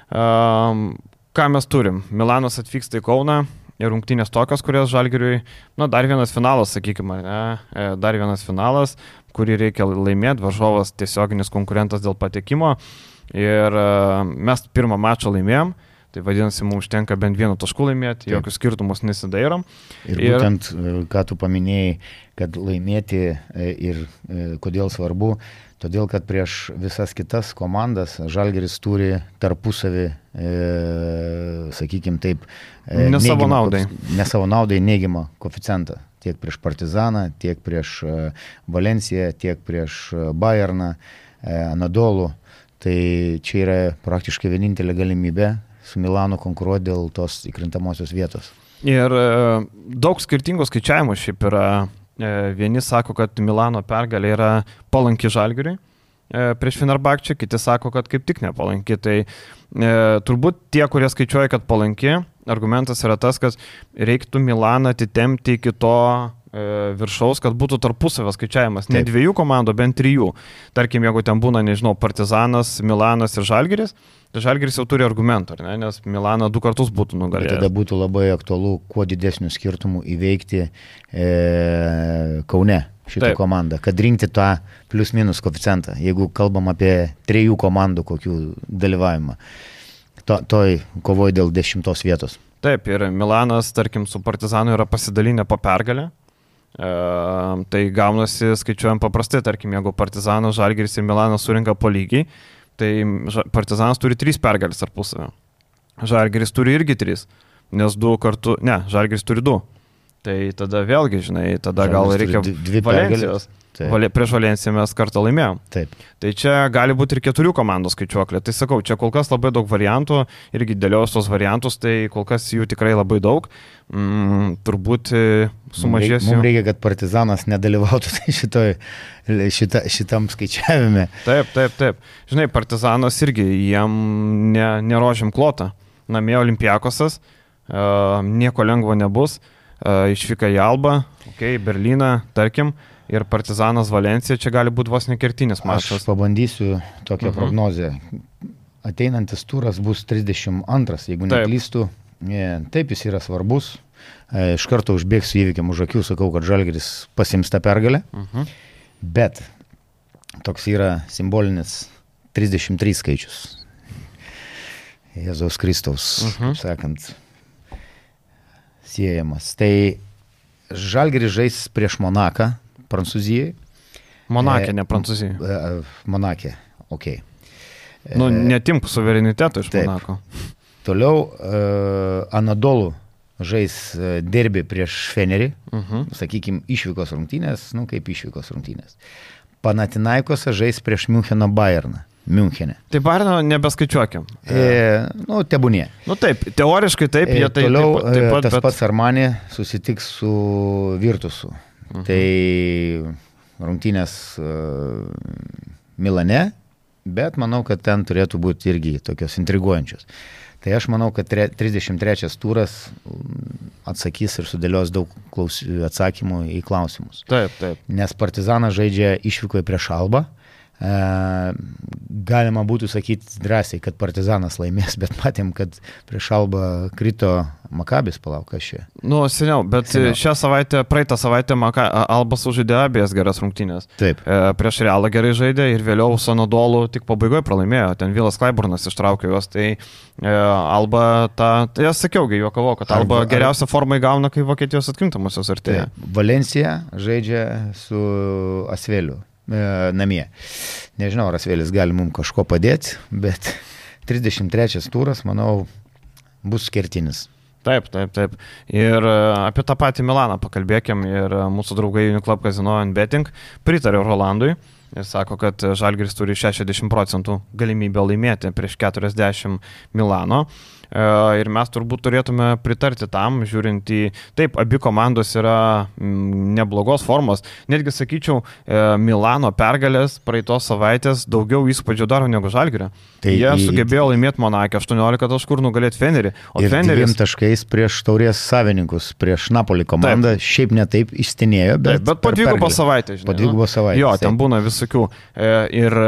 Ką mes turim? Milanas atvyksta į Kauną ir rungtynės tokios, kurios Žalgiriui, na, dar vienas finalas, sakykime, ne, dar vienas finalas, kurį reikia laimėti, varžovas tiesioginis konkurentas dėl patekimo ir mes pirmą mačą laimėjom. Tai vadinasi, mums užtenka bent vienu tašku laimėti, jokius skirtumus nesidairom. Ir, ir būtent, ką tu paminėjai, kad laimėti ir kodėl svarbu, todėl kad prieš visas kitas komandas Žalgiris turi tarpusavį, e, sakykime taip, e, ne savo naudai. Ne savo naudai neigiamą koeficientą. Tiek prieš Partizaną, tiek prieš Valenciją, tiek prieš Bayerną, e, Anadolu. Tai čia yra praktiškai vienintelė galimybė su Milanu konkuruoti dėl tos įkrintamosios vietos. Ir e, daug skirtingų skaičiavimų šiaip yra. E, vieni sako, kad Milano pergalė yra palanki Žalgiriui e, prieš Fenerbahčę, kiti sako, kad kaip tik nepalanki. Tai e, turbūt tie, kurie skaičiuoja, kad palanki, argumentas yra tas, kad reiktų Milaną atitempti iki to e, viršaus, kad būtų tarpusavio skaičiavimas. Ne Taip. Dviejų komandų, bent trijų. Tarkim, jeigu ten būna, nežinau, Partizanas, Milanas ir Žalgiris, tai Žalgiris jau turi argumentų, ne? Nes Milaną du kartus būtų nugalėjęs. Ir tada būtų labai aktualu, kuo didesnių skirtumų įveikti e, Kaune šitą Taip. Komandą, kad rinkti tą plius minus koeficientą, jeigu kalbam apie trijų komandų kokių dalyvavimą. To, toj kovoj dėl dešimtos vietos. Taip, ir Milanas, tarkim, su Partizanu yra pasidalinę po pergalę. E, tai gaunasi, skaičiuojam paprastai, tarkim, jeigu Partizanas, Žalgiris ir Milanas surinka po lygiai, tai Partizanas turi trys pergalės tarpusavio. Žalgiris turi irgi trys, nes du kartu, ne, Žalgiris turi du. Tai tada vėlgi, žinai, tada Žalgiris gal reikia dvi Valencijos. Valė, prieš Valenciją mes kartą laimėjom. Taip. Tai čia gali būti ir keturių komandų skaičiuoklė. Tai sakau, čia kol kas labai daug variantų, irgi dėliojus tos variantus, tai kol kas jų tikrai labai daug. Mm, turbūt sumažės jų. Mums reikia, kad Partizanas nedalyvautų šitoj, šita, šitam skaičiavime. Taip, taip, taip. Žinai, Partizanas irgi, jiem ne, nerožim klotą. Namie Olimpiakosas, uh, nieko lengvo nebus. Uh, išvyka į Albą, okay, Berliną, tarkim. Ir Partizanas Valencija čia gali būti vos nekertinis mačas. Aš pabandysiu tokią uh-huh. prognozę. Ateinantis turas bus trisdešimt antras, jeigu neklystu. Taip, jis yra svarbus. Iš karto užbėgsiu įvykiam už akių, sakau, kad Žalgiris pasiims tą pergalę. Uh-huh. Bet toks yra simbolinis trisdešimt trys skaičius. Jėzaus Kristaus, uh-huh. sakant, siejamas. Tai Žalgiris žais prieš Monaką. Prancūzijai. Monakė, ne Prancūzijai. E, Monakė, okei. Okay. Nu, netimp suvereniteto iš taip. Monako. Toliau e, Anadolu žais derbį prieš Fenerį, uh-huh. sakykime, išvykos rungtynės, nu kaip išvykos rungtynės. Panathinaikosas žais prieš Miuncheno Bayerną. Miunchene. Tai Bayerno nebeskaičiuokim. E, nu, tebūnie. Nu taip, teoriškai taip, e, jie tai toliau, taip, taip pat. Tas bet... pats Armani susitiks su Virtusu. Uh-huh. Tai rungtynės uh, Milane, bet manau, kad ten turėtų būti irgi tokios intriguojančios. Tai aš manau, kad tre, trisdešimt trečias turas atsakys ir sudėlios daug klaus, atsakymų į klausimus. Taip, taip. Nes Partizanas žaidžia išvykoje prieš Albą. E, galima būtų sakyti drąsiai, kad Partizanas laimės, bet matėm, kad prieš Albą krito Makabis, palauk, aš čia. Nu, seniau, bet seniau. Šią savaitę, praeitą savaitę Maka, Albas sužaidė abiejas geras rungtynės. Taip. E, prieš Realą gerai žaidė ir vėliau su Anadolu tik pabaigoje pralaimėjo. Ten Vilas Klaiburnas ištraukė juos, tai e, Alba, tą, tai aš sakiaugi, juokavau, kad Alba ar, geriausią formą įgauna, kai Vokietijos atkrintamosios artėja. Valencija žaidžia su Asveliu. Namie. Nežinau, ar Asvelis gali mums kažko padėti, bet trisdešimt trečias turas, manau, bus kertinis. Taip, taip, taip. Ir apie tą patį Milaną pakalbėkim ir mūsų draugai Uniclub Casino and Betting pritarė Rolandui ir sako, kad Žalgiris turi šešiasdešimt procentų galimybę laimėti prieš keturiasdešimt Milano. Ir mes turbūt turėtume pritarti tam, žiūrint į... Taip, abi komandos yra neblogos formos. Netgi sakyčiau, Milano pergalės praeitos savaitės daugiau įspūdžio daro negu Žalgirio. Tai jie į... sugebėjo laimėti Monakę aštuoniolika taškų ir nugalėti Fenerį. O ir Feneris... dviem taškais prieš taurės savininkus, prieš Napoli komandą. Taip. Šiaip ne taip išstinėjo, bet... Taip, bet po dvigubą savaitę, žinai. Po dvigubą savaitę. Jo, ten būna visokių. Ir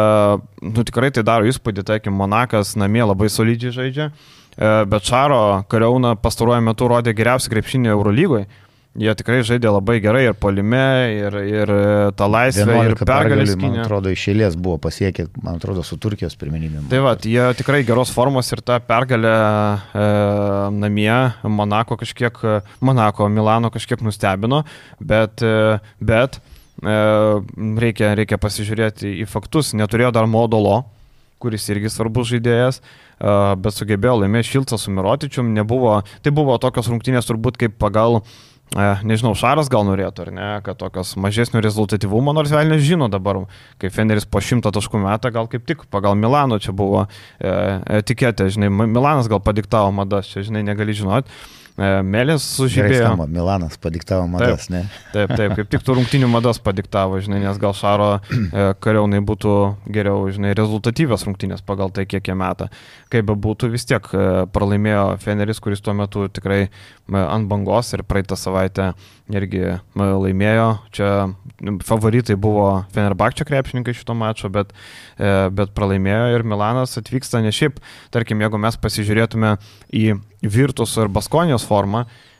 nu, tikrai tai daro įspūdį, tarkim, Monakas namie labai solidžiai žaidžia. Bet Šaro Kariauna pastaruoju metu rodė geriausią krepšinį Eurolygoje. Jie tikrai žaidė labai gerai ir puolime, ir, ir tą laisvę, ir pergalės. Man atrodo, iš eilės buvo pasiekę, man atrodo, su Turkijos pirmenybėm. Tai va, jie tikrai geros formos ir tą pergalę e, namie Monako kažkiek, Monako, Milano kažkiek nustebino, bet, e, bet e, reikia, reikia pasižiūrėti į faktus. Neturėjo dar Modolo, kuris irgi svarbus žaidėjas, bet sugebėjo laimėti Šilcą su Mirotičium. Nebuvo, tai buvo tokios rungtynės turbūt kaip pagal, nežinau, Šaras gal norėtų, ar ne, kad tokios mažesnio rezultatyvumo, nors velnės žino dabar, kai Feneris po šimtą taškų metą, gal kaip tik pagal Milano čia buvo etiketė, žinai, Milanas gal padiktavo madas, čia, žinai, negali žinoti. Melės sužibėjo. Milanas padiktavo madas, taip, ne? Taip, taip, kaip tik tų rungtynių madas padiktavo, žinai, nes gal Šaro e, Kariaunai būtų geriau, žinai, rezultatyvios rungtynės pagal tai, kiek jie metą. Kaip be būtų, vis tiek e, pralaimėjo Feneris, kuris tuo metu tikrai e, ant bangos ir praeitą savaitę irgi e, laimėjo. Čia favoritai buvo Fenerbahčio krepšininkai šito mačo, bet, e, bet pralaimėjo ir Milanas atvyksta ne šiaip, tarkim, jeigu mes pasižiūrėtume į Virtuso ir Baskonijos formą,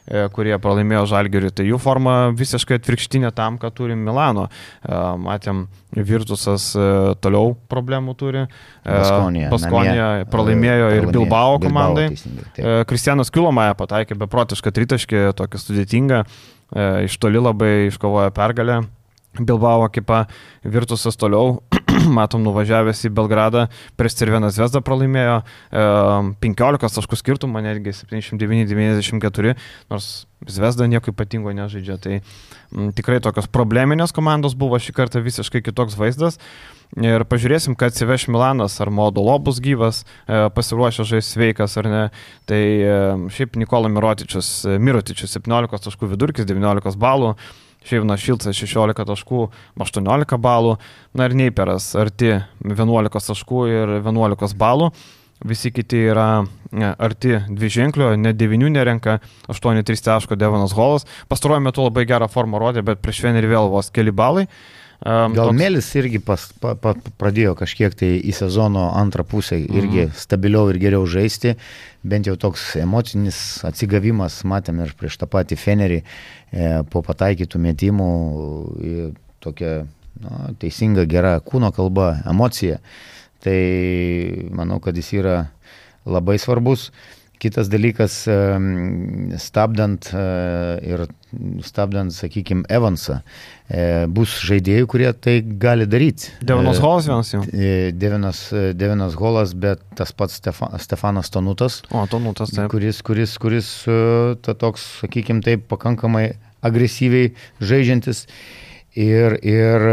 kurie pralaimėjo Žalgiriui, tai jų forma visiškai atvirkštinė tam, ką turi Milano. Matėm, Virtusas toliau problemų turi. Baskonija. Baskonija pralaimėjo ir Bilbao komandai. Kristianas Kilomaja pataikė beprotišką tritaškį, tokį sudėtingą, iš toli labai iškovojo pergalę. Bilbao ekipa, Virtusas toliau, matom, nuvažiavęs į Belgradą, prieš Cervena Zvezdą pralaimėjo, penkiolika taškų skirtumą, netgi septyniasdešimt devyni devyniasdešimt keturi, nors Zvezda nieko ypatingo nežaidžia. Tai m, tikrai tokios probleminės komandos buvo, šį kartą visiškai kitoks vaizdas. Ir pažiūrėsim, kad atsiveš Milanas, ar Modulo bus gyvas, pasiruošęs žaisti sveikas ar ne. Tai šiaip Nikola Mirotičius, Mirotičius septyniolika taškų vidurkis, devyniolika balų. Šeivinas Šilcas šešiolika taškų, aštuoniolika balų, na ir Neiperas arti vienuolika taškų ir vienuolika balų, visi kiti yra arti dviženklio, net devynių nerenka, aštuoni trys taško Devonas Holas, pastaruoju metu labai gerą formą rodė, bet prieš Fenerį vėl vos keli balai. Um, Gal toks... Melis irgi pas, pa, pa, pradėjo kažkiek tai į sezono antrą pusę irgi mm-hmm. stabiliau ir geriau žaisti, bent jau toks emocinis atsigavimas, matėm ir prieš tą patį Fenerį e, po pataikytų metimų, e, tokia na, teisinga, gera kūno kalba, emocija, tai manau, kad jis yra labai svarbus. Kitas dalykas, stabdant ir stabdant, sakykime, Evansą, bus žaidėjų, kurie tai gali daryti. Devonas Holas vienas jau. Devonas, Devonas Holas, bet tas pats Stefa, Stefanas Tonutas, o, Tonutas taip. kuris, kuris, kuris ta toks, sakykime, taip pakankamai agresyviai žaidžiantis. Ir, ir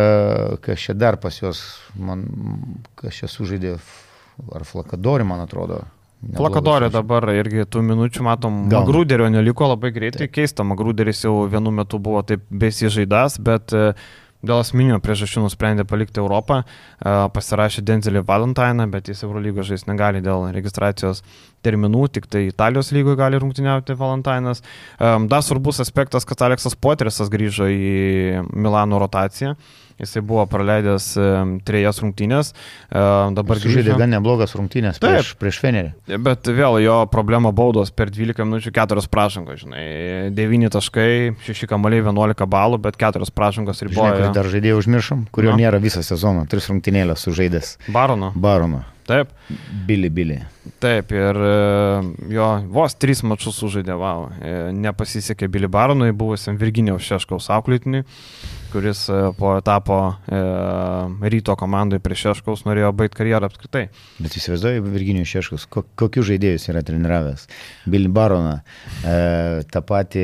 kas čia dar pas juos, man, kas čia sužaidė, ar Flakadori, man atrodo. Flakadorė dabar irgi tų minučių matom, Magruderio neliko labai greitai, taip. Keista, Magruderis jau vienu metu buvo taip besižaidas, bet dėl asmeninių priežasčių nusprendė palikti Europą, pasirašė Denzelį Valentainą, bet jis Eurolygos žaisti negali dėl registracijos terminų, tik tai Italijos lygoje gali rungtyniauti Valentainas. Dar svarbus aspektas, kad Aleksas Potresas grįžo į Milano rotaciją. Jisai buvo praleidęs um, trejas rungtynės. Uh, dabar sužaidė gan neblogas rungtynės prieš, prieš Fenerį. Bet vėl jo problema baudos per dvylika minučių keturios pražangos. Žinai, devyni taškai, šeši kamuoliai, vienuolika balų, bet keturios pražangos riboja. Žinai, dar žaidėjų užmiršom, kurio no. nėra visą sezoną. Tris rungtynėlės sužaidęs. Barono. Barono. Taip. Bili, Bili. Taip, ir jo vos tris mačus sužaidė, wow. Nepasisekė Bili Baronui, buvusiam Virginijaus Šeškaus auklėtiniui, kuris po etapo e, Ryto komandai prieš Šeškaus norėjo baigti karjerą apskritai. Bet įsivaizduoju, Virginijus Šeškaus, kokius žaidėjus yra treniravęs? Bili Baroną, e, tą patį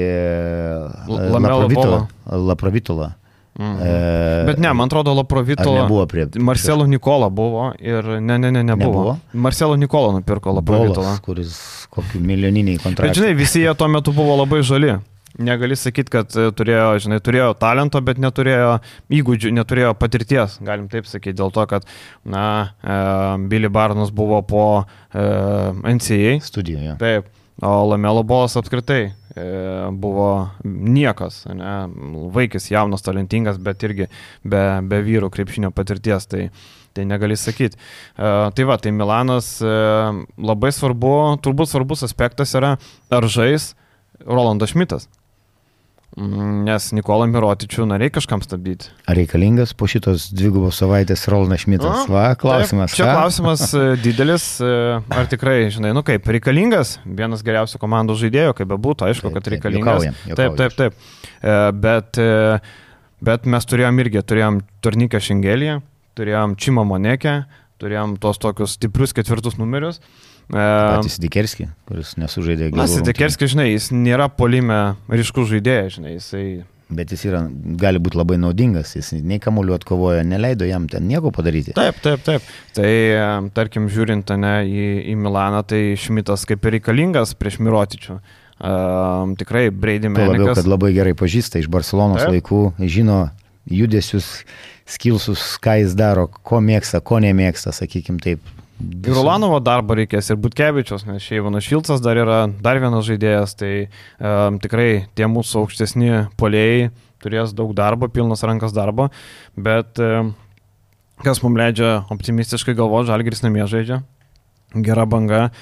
e, Laprovitolą. Mhm. E, Bet ne, man atrodo, Laprovitola. Prie... Marcelo Nikola buvo ir ne, ne, ne, nebuvo. nebuvo. Marcelo Nikola nupirko Laprovitolą. Kuris kokį milijoninį kontraktą. Bet žinai, visi jie tuo metu buvo labai žali. Negali sakyti, kad turėjo, žinai, turėjo talento, bet neturėjo įgūdžių, neturėjo patirties, galim taip sakyti, dėl to, kad, na, e, Billy Baronas buvo po e, N C A A studijoje. Taip, o Lamelo Bolas apskritai buvo niekas, ne, vaikis jaunas, talentingas, bet irgi be, be vyrų krepšinio patirties, tai, tai negali sakyti. Uh, tai va, tai Milanas uh, labai svarbu, turbūt svarbus aspektas yra, ar žais Rolandas Šmitas. Nes Nikolą Mirotičių norėjo kažkam stabdyti. Ar reikalingas po šitos dvigubos savaitės Rolandas Šmitas? Va, klausimas. Taip, čia ką? Klausimas didelis. Ar tikrai, žinai, nu kaip, reikalingas? Vienas geriausių komandų žaidėjų, kaip bebūtų, aišku, taip, kad reikalingas. Jukaujam, jukaujam. Taip, taip, taip. Bet, bet mes turėjom irgi, turėjom Turnikę Šengeliją, turėjom Čimą Monekę, turėjom tos tokius stiprius ketvirtus numerius. Patys Sidekerskį, kuris nesužaidė gerų. Na, Sidekerskį, žinai, jis nėra puolime ryškų žaidėjas, žinai, jisai... Bet jis yra, gali būti labai naudingas, jis nei kamuolių atkovojo, neleido jam ten nieko padaryti. Taip, taip, taip. Tai, tarkim, žiūrint ne, į, į Milaną, tai Šmitas kaip ir reikalingas prieš Mirotičių. Uh, tikrai Brady Menikas. Tuo labiau, kad labai gerai pažįsta iš Barcelonos taip. Laikų, žino judesius, skilsus, ką jis daro, ko mėgsta, ko nemėgsta, sakykim taip. Ir Rolanovo darbo reikės, ir Butkevičius, nes Šeivanas Šilcas dar yra dar vienas žaidėjas, tai um, tikrai tie mūsų aukštesni puolėjai turės daug darbo, pilnas rankas darbo, bet um, kas mums leidžia optimistiškai galvoti, Žalgiris namie žaidžia, gera banga,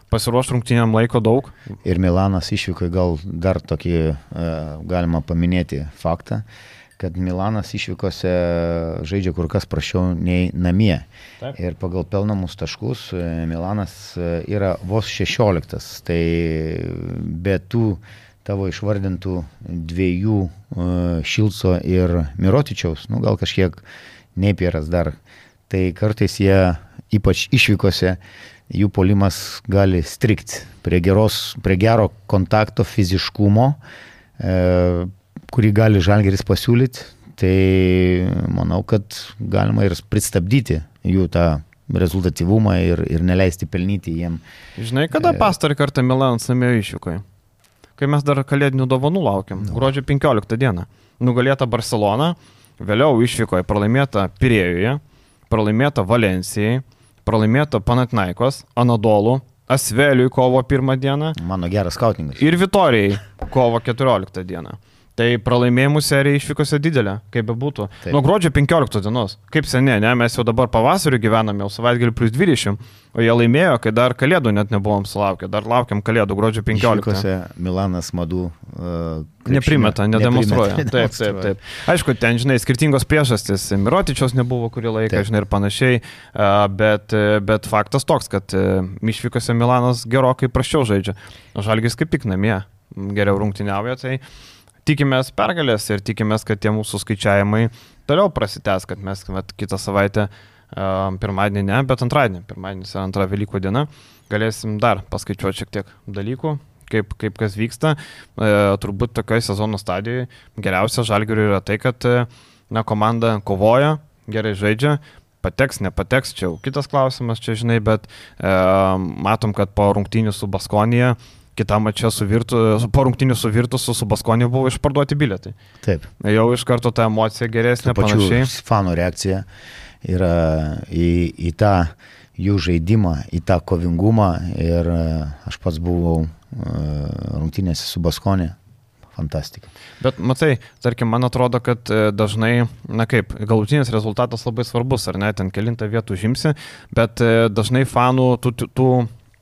pasiruošti rungtynėm laiko daug. Ir Milanas išvyko, gal dar tokį galima paminėti faktą, kad Milanas išvykose žaidžia kur kas prašiau nei namie. Taip. Ir pagal pelnamus taškus Milanas yra vos šešioliktas. Tai be tų tavo išvardintų dviejų Šilco ir Mirotičiaus, nu gal kažkiek Neipieras dar. Tai kartais jie, ypač išvykose, jų puolimas gali strigti prie, geros, prie gero kontakto, fiziškumo, e, kurį gali Žalgiris pasiūlyti, tai manau, kad galima ir pristabdyti jų tą rezultatyvumą ir, ir neleisti pelnyti jiem. Žinai, kada pastarį kartą Milanas laimėjo išvykoje? Kai mes dar kalėdinių dovanų laukiam, no. gruodžio penkioliktą dieną. Nugalėta Barcelona, vėliau išvykoje pralaimėta Pirėjuje, pralaimėta Valencijai, pralaimėta Panathinaikos, Anadolu, Asveliui kovo pirmą dieną. Mano geras skautingas. Ir Vitorijai kovo keturioliktą dieną. Tai pralaimėjimų serija išvykose didelė, kaip be būtų. Taip. Nuo gruodžio penkioliktos dienos. Kaip seniai, ne? Mes jau dabar pavasarį gyvename, jau savaitgalį plus dvidešimt, o jie laimėjo, kai dar kalėdų net nebuvom sulaukę. Dar laukiam kalėdų gruodžio penkioliktą. Išvykose Milanas madų uh, neprimeta, nedemonstruoja. Taip, taip, taip. Aišku, ten, žinai, skirtingos priežastys. Mirotičiaus nebuvo kurį laiką, taip. Žinai, ir panašiai. Uh, bet, bet faktas toks, kad uh, išvykose Milanas gerokai prasčiau žaidžia. O Žalgiris kaip tik namie geriau rungtyniauja, tai tikimės pergalės ir tikimės, kad tie mūsų skaičiavimai toliau prasitęs, kad mes vat, kitą savaitę, uh, pirmadienį ne, bet antradienį, pirmadienis yra antra Velykų diena, galėsim dar paskaičiuoti šiek tiek dalykų, kaip, kaip kas vyksta. Uh, turbūt tokioje sezono stadijoje geriausia Žalgiriui yra tai, kad na, komanda kovoja, gerai žaidžia, pateks, nepateks, čia jau kitas klausimas, čia žinai, bet uh, matom, kad po rungtynių su Baskonija kitam mače su Virtu, po rungtynių su Virtusu, su Baskonija buvo išparduoti bilietai. Taip. Jau iš karto ta emocija geresnė, panašiai. Fanų reakcija yra į, į tą jų žaidimą, į tą kovingumą ir aš pats buvau rungtynėse su Baskonija. Fantastika. Bet matai, tarkim, man atrodo, kad dažnai, na kaip, galutinis rezultatas labai svarbus, ar ne, ten kelintą vietų žimsi, bet dažnai fanų tų, tų, tų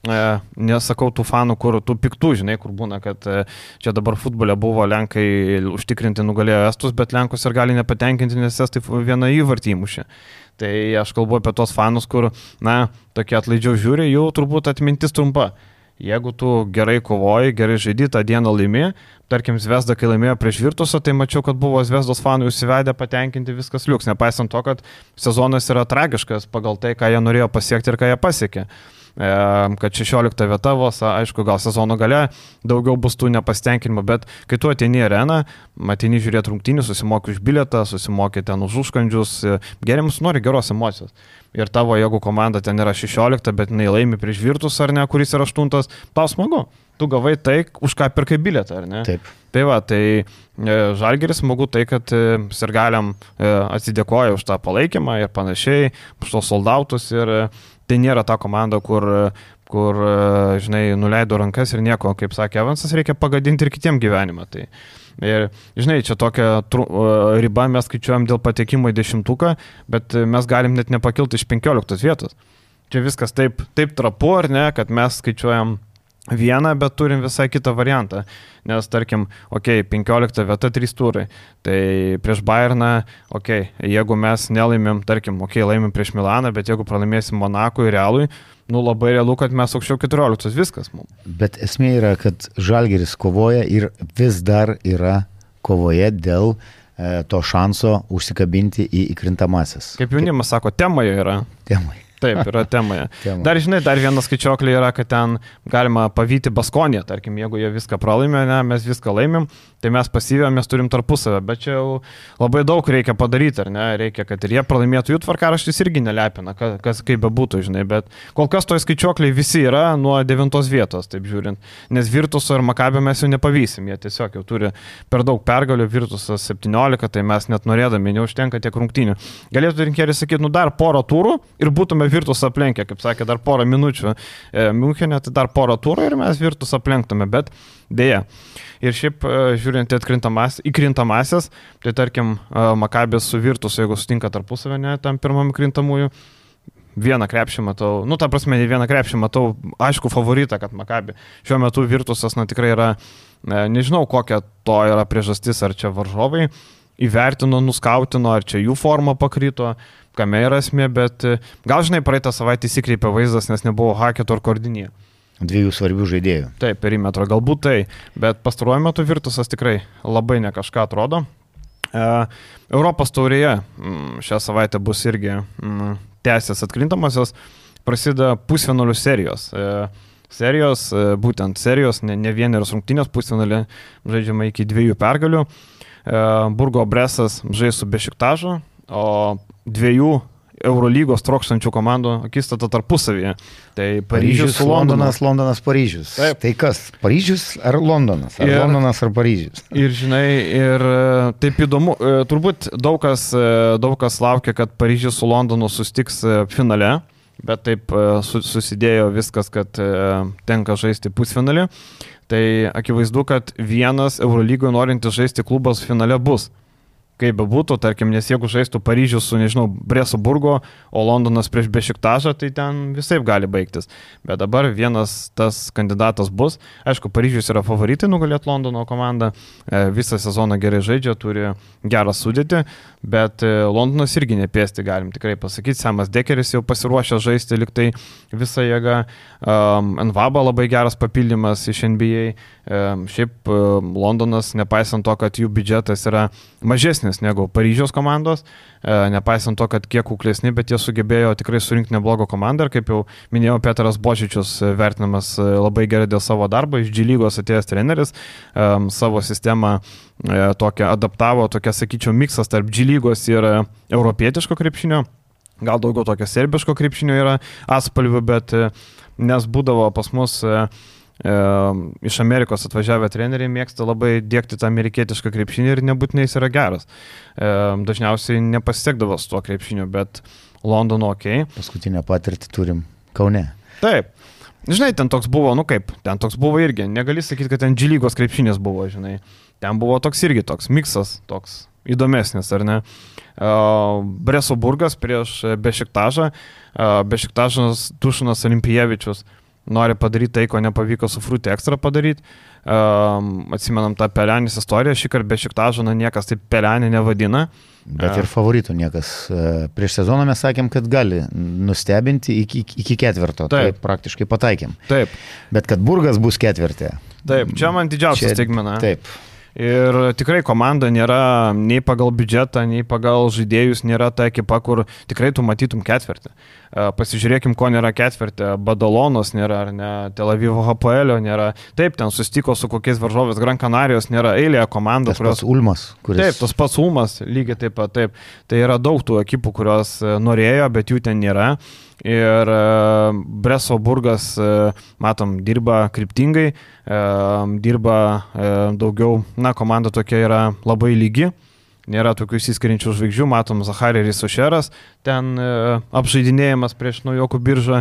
nesakau tų fanų, kur tų piktų, žinai, kur būna, kad čia dabar futbole buvo Lenkai užtikrinti nugalėjo Estus, bet Lenkus ir gali nepatenkinti, nes Estai vieną įvartį įmušė. Tai aš kalbu apie tos fanus, kur, na, tokie atlaidžiau žiūri, jų turbūt atmintis trumpa. Jeigu tu gerai kovoji, gerai žaidži, tą dieną laimi, tarkim, Zvezda, kai laimėjo prieš Virtusą, tai mačiau, kad buvo Zvezdos fanų užsivedę patenkinti, viskas liuks, nepaisant to, kad sezonas yra tragiškas pagal tai, ką jie norėjo pasiekti ir ką jie pasiekė. Kad šešiolikta vieta vos, aišku, gal sezono gale daugiau bus tų nepasitenkinimų, bet kai tu ateini į areną, ateini žiūrėti rungtynių, susimoki už bilietą, susimoki ten už užkandžius, geriamus nori geros emocijos. Ir tavo, jeigu komanda ten yra šešiolikta, bet jinai laimi prieš Virtus ar ne, kuris yra aštuntas, tau smagu. Tu gavai tai, už ką pirkai bilietą, ar ne? Taip. Tai va, tai Žalgiris smagu tai, kad sirgaliam atsidėkoja už tą palaikymą ir panašiai, už tos soldautus ir tai nėra ta komanda, kur, kur, žinai, nuleido rankas ir nieko, kaip sakė Evansas, reikia pagadinti ir kitiem gyvenimą. Tai, ir, žinai, čia tokia tru, riba mes skaičiuojam dėl patekimo į dešimtuką, bet mes galim net nepakilti iš penkioliktos vietos. Čia viskas taip, taip trapu, ar ne, kad mes skaičiuojam vieną, bet turim visai kitą variantą, nes tarkim, okei, okay, penkiolikta vieta, trys turai, tai prieš Bayerną, okei, okay, jeigu mes nelaimėm, tarkim, okei, okay, laimėm prieš Milaną, bet jeigu pralaimėsim Monakui ir Realui, nu labai realu, kad mes aukščiau keturioliktos, viskas mums. Bet esmė yra, kad Žalgiris kovoja ir vis dar yra kovoje dėl e, to šanso užsikabinti į įkrintamasis. Kaip jaunimas sako, temoje yra. Temoje. Taip, yra temoje. Dar, žinai, dar viena skaičiuoklė yra, kad ten galima pavyti Baskoniją, tarkim, jeigu jie viską pralaimė, ne, mes viską laimim, tai mes pasyvę, mes turim tarpusavę, bet čia jau labai daug reikia padaryti, ar ne, reikia, kad ir jie pralaimėtų, jų tvarkaraštis irgi nelepina, kas, kas kaip bebūtų, žinai, bet kol kas toj skaičiuoklėje visi yra nuo devintos vietos, taip žiūrint, nes Virtuso ir Makabio mes jau nepavysim, jie tiesiog jau turi per daug pergalių, Virtusas septyniolika, tai mes net norėdami neužtenka tiek rungtynių. Galėtų rinkėris sakyti, nu dar porą turų ir būtume Virtus aplenkę, kaip sakė, dar porą minučių e, Miunchene, tai dar porą turų ir mes Virtus aplenktume, bet dėja. Ir šiaip, e, žiūrint atkrintamasis, įkrintamasis, tai tarkim, e, Makabis su Virtusu, jeigu sutinka tarpusavę, ne, tam pirmam krintamųjų, vieną krepšį matau, nu ta prasme, ne vieną krepšį matau, aišku, favoritą, kad Maccabi šiuo metu Virtusas, na tikrai yra, nežinau, kokia to yra priežastis, ar čia varžovai įvertino, nuskautino, ar čia jų forma pakrito, kame yra esmė, bet gal žinai, praeitą savaitę įsikreipė vaizdas, nes nebuvo Haketo ar Kordinėje. Dviejų svarbių žaidėjų. Taip, perimetro, galbūt tai, bet pastaruoju metu Virtusas tikrai labai ne kažką atrodo. E, Europos taurėje šią savaitę bus irgi m, tęsės atkrintamosios, prasideda pusfinalių serijos. E, serijos, e, būtent serijos, ne, ne vienerios rungtynės pusfinalį, žaidžiama iki dviejų pergalių. E, Burgo Bresas žais su Bešiktažu, o dviejų Eurolygos trokštančių komandų akistata tarpusavyje. Tai Paryžius, Paryžius su Londonu. Londonas, Londonas, Paryžius. Taip. Tai kas? Paryžius ar Londonas? Ar Ir- Londonas ar Paryžius? Ir žinai, ir e, taip įdomu, e, turbūt daug kas, e, daug kas laukia, kad Paryžius su Londonu sustiks e, finale, bet taip e, su, susidėjo viskas, kad e, tenka žaisti pusfinalį. Tai akivaizdu, kad vienas Eurolygoje norintis žaisti klubas finale bus. Kaip bebūtų, tarkim, nes jeigu žaistų Paryžius su, nežinau, Breso Burgo, o Londonas prieš Bešiktažą, tai ten visaip gali baigtis. Bet dabar vienas tas kandidatas bus. Aišku, Paryžius yra favoritai nugalėti Londono komandą, e, visą sezoną gerai žaidžia, turi gerą sudėtį, bet e, Londonas irgi nepėsti, galim tikrai pasakyti. Samas Dekeris jau pasiruošęs žaisti liktai visą jėgą. Um, Nvaba labai geras papildymas iš N B A. Um, šiaip um, Londonas, nepaisant to, kad jų biudžetas yra mažesnis negu Paryžiaus komandos, uh, nepaisant to, kad kiek kuklesni, bet jie sugebėjo tikrai surinkti neblogą komandą ir kaip jau minėjau, Petras Božičius uh, vertinamas uh, labai gerai dėl savo darbo, iš G lygos atėjęs treneris, um, savo sistemą uh, tokią adaptavo, tokia, sakyčiau, miksas tarp G lygos ir uh, europietiško krepšinio. Gal daugiau tokio serbiško krepšinio yra atspalvių, bet uh, nes būdavo pas mus uh, E, iš Amerikos atvažiavę treneriai mėgsta labai dėkti tą amerikietišką krepšinį ir nebūtinai jis yra geras. E, dažniausiai nepasisekdavo su tuo krepšiniu, bet Londono ok. Paskutinę patirtį turim Kaune. Taip. Žinai, ten toks buvo, nu kaip, ten toks buvo irgi. Negali sakyti, kad ten G lygos krepšinis buvo, žinai. Ten buvo toks irgi toks miksas, toks įdomesnis, ar ne? E, Breso Burgas prieš Bešiktažą. E, Bešiktažas Tušinas Olimpijevičius nori padaryti tai, ko nepavyko su Fruti Extra padaryti. Um, atsimenam tą Pelenis istoriją, šį kartą Bešiktažą niekas taip Pelenį nevadina. Bet ir favoritų niekas. Prieš sezoną mes sakėm, kad gali nustebinti iki, iki ketvirto. Taip. Tai praktiškai pataikėm. Taip. Bet kad Burgas bus ketvirtė. Taip, čia man didžiausias staigmena. Taip. Ir tikrai komanda nėra nei pagal biudžetą, nei pagal žaidėjus, nėra ta ekipa, kur tikrai tu matytum ketvirtį. Pasižiūrėkim, ko nėra ketvirtį. Badalonos nėra, ar ne, Tel Avivo H P L nėra. Taip, ten susitiko su kokiais varžovais, Gran Canarijos nėra, eilėje komandų, tas kurios... pats Ulmas, kuris... Taip, tas pats Ulmas, lygiai taip pat, taip. Tai yra daug tų ekipų, kurios norėjo, bet jų ten nėra. Ir uh, Breso Burgas, uh, matom, dirba kryptingai, uh, dirba uh, daugiau, na, komanda tokia yra labai lygi, nėra tokių įsiskiriančių žvaigždžių, matom, Zacharis Sušeras, ten uh, apžaidinėjimas prieš Naujokų biržą,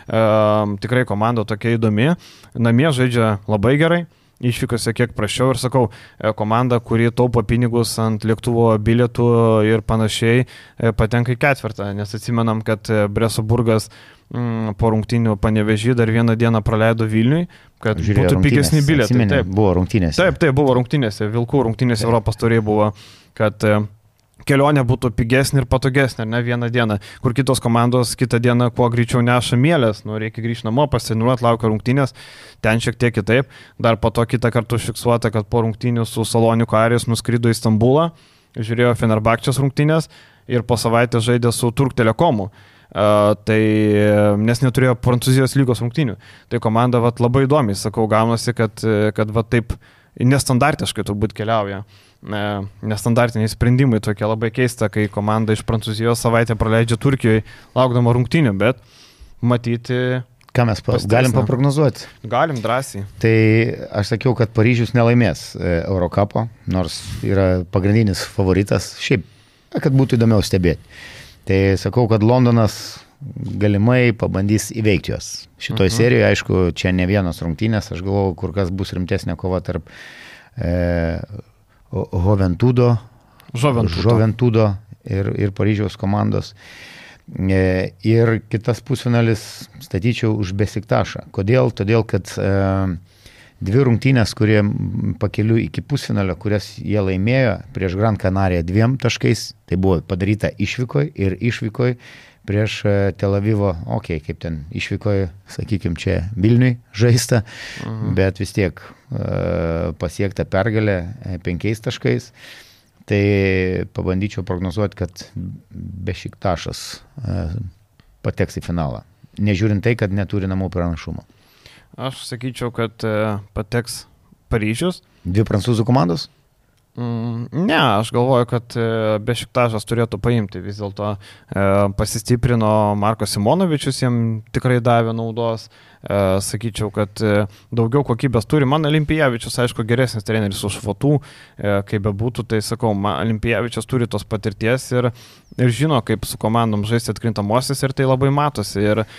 uh, tikrai komanda tokia įdomi, namie žaidžia labai gerai. Išvykose kiek prašiau ir sakau, komanda, kuri taupo pinigus ant lėktuvo bilietų ir panašiai, patenka į ketvirtą, nes atsimenam, kad Breso Burgas mm, po rungtynių Panevėžį dar vieną dieną praleido Vilniui, kad Žiūrėjo būtų pigesni bilietai. Atsimenė, taip, buvo rungtynėse. Taip, taip, buvo rungtynėse, Vilkų rungtynėse taip. Europos taurėje buvo, kad kelionė būtų pigesnė ir patogesnė, ne vieną dieną, kur kitos komandos kitą dieną kuo greičiau neša mielės, nu reikia grįžti namo, pasinuoti, laukia rungtynės, ten šiek tiek kitaip, dar po to kitą kartą užfiksuota, kad po rungtynių su Saloniku Arijos nuskrido į Stambulą, žiūrėjo Fenerbahčės rungtynės ir po savaitės žaidė su Turk Telekomu. Uh, tai nes neturėjo Prancūzijos lygos rungtynių. Tai komanda vat, labai įdomi, sakau, gaunasi, kad, kad vat, taip nestandartiškai turbūt keliauja. Nestandartiniai sprendimai tokie labai keista, kai komanda iš Prancūzijos savaitę praleidžia Turkijoje laukdama rungtynių, bet matyti... Ką mes pa, galim paprognozuoti? Galim drąsiai. Tai aš sakiau, kad Paryžius nelaimės Eurokapo, nors yra pagrindinis favoritas, šiaip, kad būtų įdomiau stebėti. Tai sakau, kad Londonas galimai pabandys įveikti juos. Šitoje uh-huh. serijoje, aišku, čia ne vienos rungtynės, aš galvoju, kur kas bus rimtesnė kova tarp e, Joventudo, Joventudo. Joventudo ir, ir Paryžiaus komandos. Ir kitas pusfinalis statyčiau už Besiktašą. Kodėl? Todėl, kad e, dvi rungtynės, kurie pakeliu iki pusfinalio, kurias jie laimėjo prieš Gran Canariją dviem taškais, tai buvo padaryta išvykoj ir išvykoj prieš Tel Avivo, okei, okay, kaip ten išvykoje, sakykime, čia Vilniui žaista, mhm. bet vis tiek e, pasiekta pergalė penkiais taškais. Tai pabandyčiau prognozuoti, kad Bešiktašas e, pateks į finalą, nežiūrint tai, kad neturi namų pranašumo. Aš sakyčiau, kad e, pateks Paryžius. Dvi prancūzų komandos? Mm, ne, aš galvoju, kad e, Bešiktašas turėtų paimti. Vis dėlto e, pasistiprino Marko Simonovičius, jam tikrai davė naudos. E, sakyčiau, kad e, daugiau kokybės turi. Man Olimpijavičius, aišku, geresnis treneris už Fotų, e, kaip bebūtų, tai sakau, man Olimpijavičius turi tos patirties ir, ir žino, kaip su komandom žaisti atkrintamosios ir tai labai matosi. Ir e,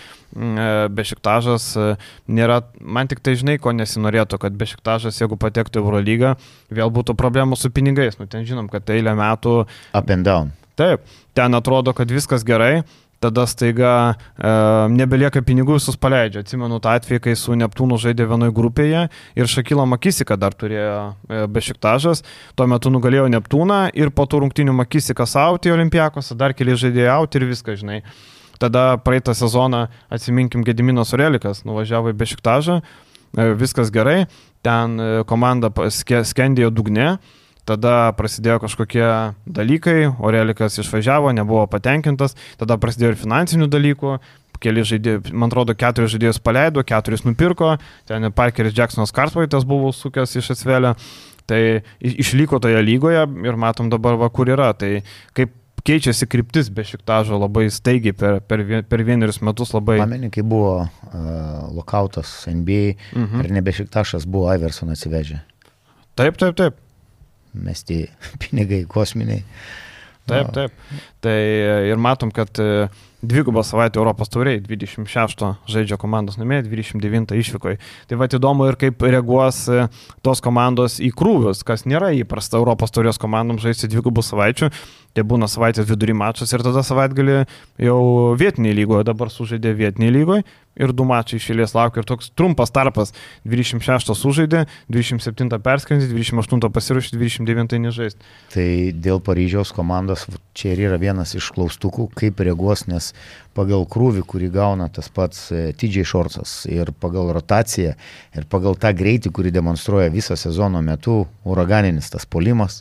Bešiktašas e, nėra, man tik tai žinai, ko nesinorėtų, kad Bešiktašas, jeigu patektų į Eurolygą, vėl būtų problemų su pinigais. Nu, ten žinom, kad eilę metų... Up and down. Taip, ten atrodo, kad viskas gerai. Tada staiga e, nebelieka pinigų, visus paleidžia. Atsimenu tą atvejį, kai su Neptūnu žaidė vienoje grupėje ir Šakilą Makisiką dar turėjo e, Bešiktašas. Tuo metu nugalėjo Neptūną ir po tų rungtynių Makisikas auti Olimpiakose, dar keli žaidėjai auti ir viską, žinai. Tada praeitą sezoną, atsiminkim, Gediminas Orelikas nuvažiavo į Bešiktašą, e, viskas gerai, ten e, komanda skendėjo dugne. Tada prasidėjo kažkokie dalykai, Orelikas išvažiavo, nebuvo patenkintas, tada prasidėjo ir finansinių dalykų, keli žaidėjai, man atrodo, keturis žaidėjus paleido, keturis nupirko, ten Parkeris Jacksonas Cartwrightas buvo sukęs iš Asvelio, tai išliko toje lygoje ir matom dabar, va, kur yra, tai kaip keičiasi kryptis Bešiktašo labai staigiai per, per, per vienerius metus labai. Pameni, kai buvo uh, lokautas N B A, mhm. ar ne Bešiktašas buvo Iverson atsivežę? Taip, taip, taip. Mesti pinigai kosminiai. Taip, taip. Tai ir matom, kad dvigubą savaitę Europos tauriai, dvidešimt šeštą žaidžia komandos namie, dvidešimt devintą išvykoje. Tai va įdomu ir kaip reaguos tos komandos į krūvius, kas nėra įprasta Europos taurės komandom žaisti dvigubų savaičių. Tai būna savaitės vidury mačas ir tada savaitgalį jau vietiniai lygoje, dabar sužaidė vietiniai lygoje ir du mačai išėlės laukia ir toks trumpas tarpas. dvidešimt šeštą sužaidė, dvidešimt septintą perskrendė, dvidešimt aštuntą pasiruošė, dvidešimt devintą nežaist. Tai dėl Paryžiaus komandos čia ir yra vienas iš klaustukų, kaip reaguos, nes pagal krūvį, kurį gauna tas pats T J Shortsas ir pagal rotaciją ir pagal tą greitį, kurį demonstruoja visą sezono metu, uraganinis tas puolimas,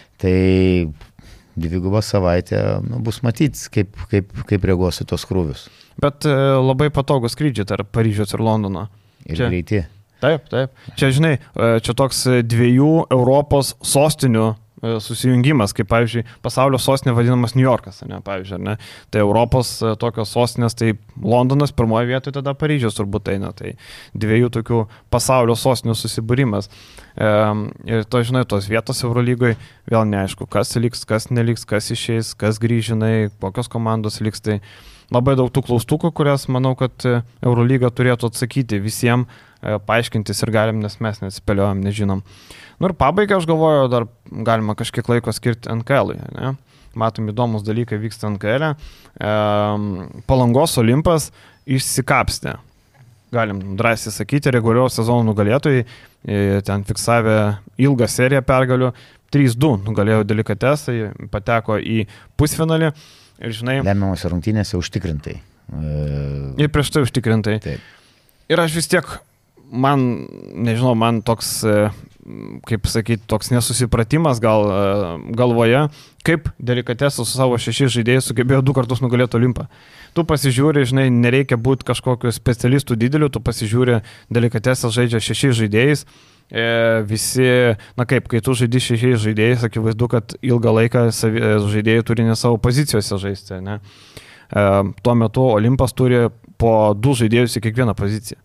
tai dvigubą savaitę nu, bus matyti, kaip, kaip, kaip reaguos į tos krūvius. Bet e, labai patogus skrydžiai tarp Paryžiaus ir Londono. Ir čia, greiti. Taip, taip. Čia, žinai, čia toks dviejų Europos sostinių susijungimas, kaip, pavyzdžiui, pasaulio sostinė vadinamas New Yorkas, ne, pavyzdžiui, ne? Tai Europos tokios sostinės, tai Londonas pirmoje vietoje, tada Paryžius turbūt eina, tai dviejų tokių pasaulio sostinių susibūrimas. E, ir to, žinai, tos vietos Eurolygoje vėl neaišku, kas liks, kas neliks, kas išeis, kas grįžinai, kokios komandos liks, tai labai daug tų klaustukų, kurias manau, kad Eurolyga turėtų atsakyti visiems, paaiškintis ir galim, nes mes nespėliojam, nežinom. Nu ir pabaigai, aš galvoju, dar galima kažkiek laiko skirti N K L-ui, ne? Matom, įdomus dalykai vyksta N K L-e. E, Palangos Olimpas išsikapstė. Galim drąsiai sakyti, reguliaraus sezono nugalėtojai, e, ten fiksavę ilgą seriją pergalių, trys du nugalėjo Delikatesai, pateko į pusfinalį. Ir žinai, lemiamose rungtynėse užtikrintai. E... Ir prieš tai užtikrintai. Taip. Ir aš vis tiek, man, nežinau, man toks, kaip sakyti, toks nesusipratimas gal galvoje, kaip Delikatesas su savo šešiais žaidėjais sugebėjo du kartus nugalėti Olimpą. Tu pasižiūri, žinai, nereikia būti kažkokiu specialistų dideliu, tu pasižiūri, Delikatesas žaidžia šešiais žaidėjais. E, visi, na kaip, kai tu žaidži šešiais žaidėjais, akivaizdu, kad ilgą laiką savi, žaidėjai turi ne savo pozicijose žaisti. Ne? E, tuo metu Olimpas turi po du žaidėjus į kiekvieną poziciją.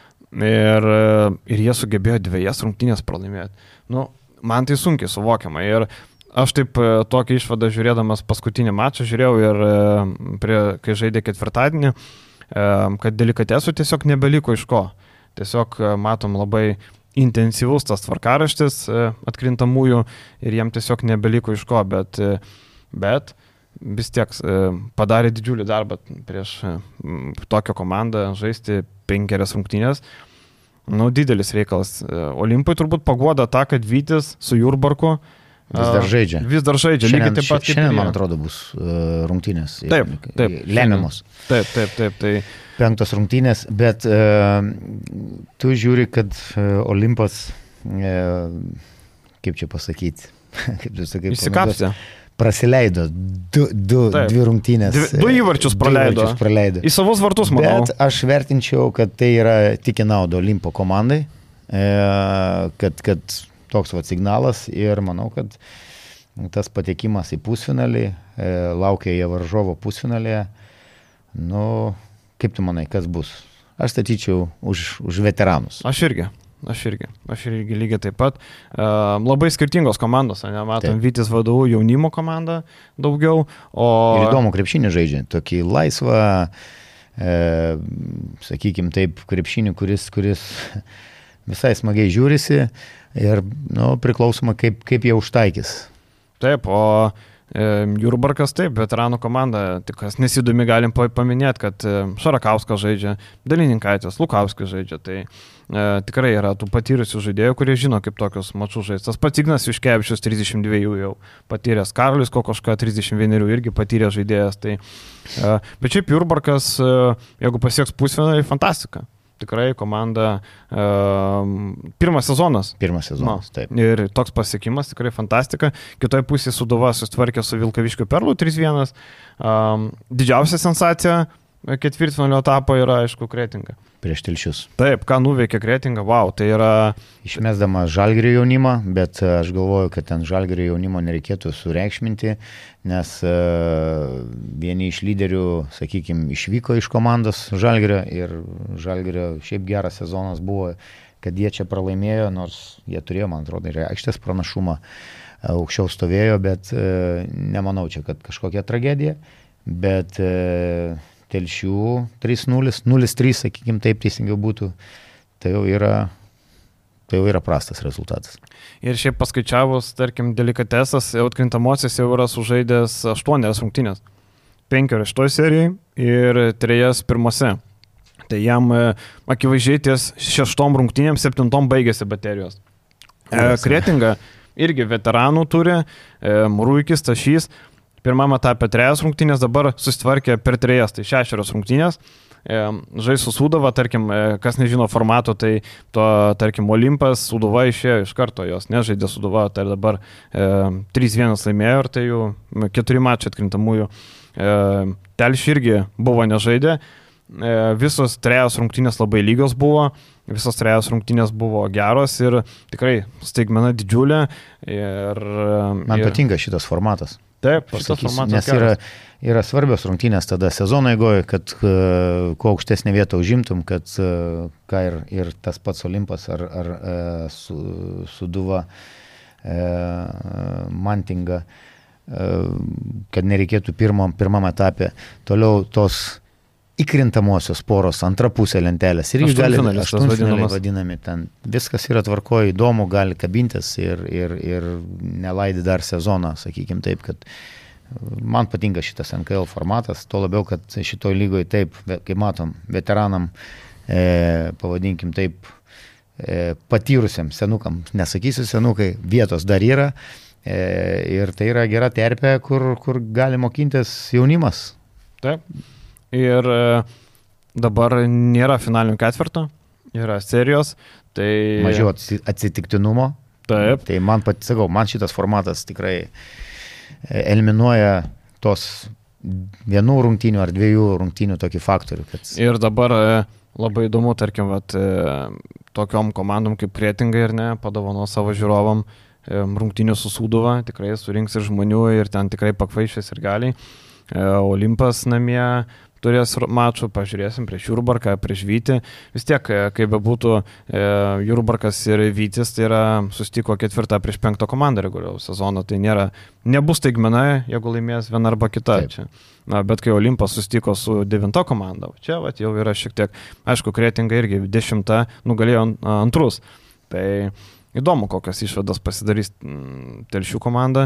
Ir, ir jie sugebėjo dviejas rungtynės pralaimėti. Nu, man tai sunkiai suvokiama. Ir aš taip tokią išvadą žiūrėdamas paskutinį mačą žiūrėjau ir prie, kai žaidė ketvirtadienį, kad Delikatesų tiesiog nebeliko iš ko. Tiesiog matom labai intensyvus tas tvarkaraštis atkrintamųjų ir jiem tiesiog nebeliko iš ko, bet, bet vis tiek padarė didžiulį darbą prieš tokią komandą, žaisti penkerias rungtynės. Nu, didelis reikalas. Olimpui turbūt paguoda tą, kad Vytis su Jurbarku vis dar žaidžia. Vis dar žaidžia, šiandien, lygiai taip pat. Šiandien, man atrodo, bus uh, rungtynės. Taip, taip. Lemiamos. Taip, taip, taip. tai Penktos rungtynės, bet uh, tu žiūri, kad uh, Olimpas, uh, kaip čia pasakyti, kaip tu sakai, įsikapsė. Praleido du, du, dvi rungtynės. Dvi, du įvarčius praleido. Įvarčius praleido. Į savus vartus, manau. Bet aš vertinčiau, kad tai yra tik į naudą Olimpo komandai, e, kad, kad toks va signalas ir manau, kad tas patekimas į pusfinalį, e, laukia jie varžovo pusfinalėje. Nu, kaip tu manai, kas bus? Aš statyčiau už, už veteranus. Aš irgi. Aš irgi, aš irgi lygiai taip pat. Uh, labai skirtingos komandos, ne, matom, Vytis V D U jaunimo komanda daugiau. O... Ir įdomu krepšinį žaidžia, tokį laisvą, e, sakykime taip, krepšinį, kuris, kuris visai smagiai žiūrisi ir nu, priklausoma, kaip, kaip jie užtaikys. Taip, o Jurbarkas taip, veteranų komanda, tik kas nesidomi galim paminėti, kad Šarakauskas žaidžia, Dalininkaitis, Lukauskas žaidžia, tai e, tikrai yra tų patyrusių žaidėjų, kurie žino, kaip tokius mačus žaisti. Tas pats Ignas Juškevičius trisdešimt dva jau patyręs, Karolis Kokoška trisdešimt vienerių irgi patyręs žaidėjas, tai, e, bet šiaip Jurbarkas, e, jeigu pasieks pusfinalį, fantastika. Tikrai komanda, uh, pirmas sezonas. Pirmas sezonas, no. Taip. Ir toks pasiekimas, tikrai fantastika. Kitoje pusėje Sūduva susitvarkė su Vilkaviškio Perlu trys vienas. Um, didžiausia sensacija ketvirtfinalio etapo yra, aišku, Kretinga. Prieš Telšius. Taip, ką nuveikė Kretinga, wow, tai yra... Išmesdama Žalgirio jaunimą, bet aš galvoju, kad ten Žalgirio jaunimo nereikėtų sureikšminti, nes uh, vieni iš lyderių, sakykime, išvyko iš komandos Žalgirio ir Žalgirio šiaip geras sezonas buvo, kad jie čia pralaimėjo, nors jie turėjo, man atrodo, ir aikštės pranašumą, aukščiau stovėjo, bet uh, nemanau čia, kad kažkokia tragedija, bet... Uh, Telšių trys nulis, nulis trys, sakykime, taip teisingiau būtų, tai jau yra, tai jau yra prastas rezultatas. Ir šiaip paskaičiavus, tarkim, delikatesas, atkrintamosios jau yra sužaidęs aštuonias rungtynės. Penkerias šitoj serijai ir trejas pirmose. Tai jam akivaizdžiai ties šeštom rungtynėm, septintom baigėsi baterijos. E, Kretinga irgi veteranų turi, e, Muruikis, Tašys. Pirmam etapė trejas rungtynės, dabar susitvarkė per trejas, tai šešerios rungtynės. E, žais su Sūduva, tarkim, e, kas nežino formato, tai to, tarkim, Olimpas, Sūduva išėjo iš karto, jos nežaidė Sūduva, tai dabar e, trys vienas laimėjo ir tai jų keturi mačai atkrintamųjų. E, Telšiai irgi buvo nežaidė, e, visos trejas rungtynės labai lygios buvo, visos trejas rungtynės buvo geros ir tikrai staigmena didžiulė. Ir, Man ir... patinka šitas formatas. Taip, nes yra, yra svarbios rungtynės tada sezono eigoje, kad uh, kuo aukštesnė vietą užimtum, kad uh, ką ir, ir tas pats Olimpas ar, ar uh, su, Sūduva, uh, Mantinga, uh, kad nereikėtų pirmam, pirmam etapė. Toliau tos įkrintamosios poros, antra pusė lentelės. Ir aštuntfinaliai aštuntfinaliai vadinami ten. Viskas yra tvarkoje, įdomu, gali kabintis ir, ir, ir nelaidį dar sezoną, sakykime taip, kad man patinka šitas N K L formatas, to labiau, kad šitoj lygoje taip, kaip matom, veteranam, e, pavadinkim taip, e, patyrusiam senukam, nesakysiu senukai, vietos dar yra e, ir tai yra gera terpė, kur, kur gali mokintis jaunimas. Taip. Ir dabar nėra finalinio ketvirto, yra serijos, tai... Mažiau atsitiktinumo. Taip. Tai man pat, sakau, man šitas formatas tikrai eliminuoja tos vienų rungtynių ar dviejų rungtynių tokį faktorių. Kad... Ir dabar labai įdomu, tarkim, vat, tokiom komandom kaip Kretinga ir ne, padovano savo žiūrovam rungtynių su Sūduva, tikrai surinks ir žmonių ir ten tikrai pakvaišės ir galiai. Olimpas namie turės mačų, pažiūrėsim prieš Jurbarką, prieš Vytį. Vis tiek, kaip bebūtų, Jurbarkas ir Vytis, tai yra susitiko ketvirtą prieš penktą komandą reguliaus sezono, tai nėra, nebus taigmena, jeigu laimės viena arba kita. Čia. Na, bet kai Olimpas susitiko su devinta komanda, čia vat, jau yra šiek tiek, aišku, Kretinga irgi dešimta nugalėjo antrus. Tai įdomu, kokias išvadas pasidarys Telšių komanda.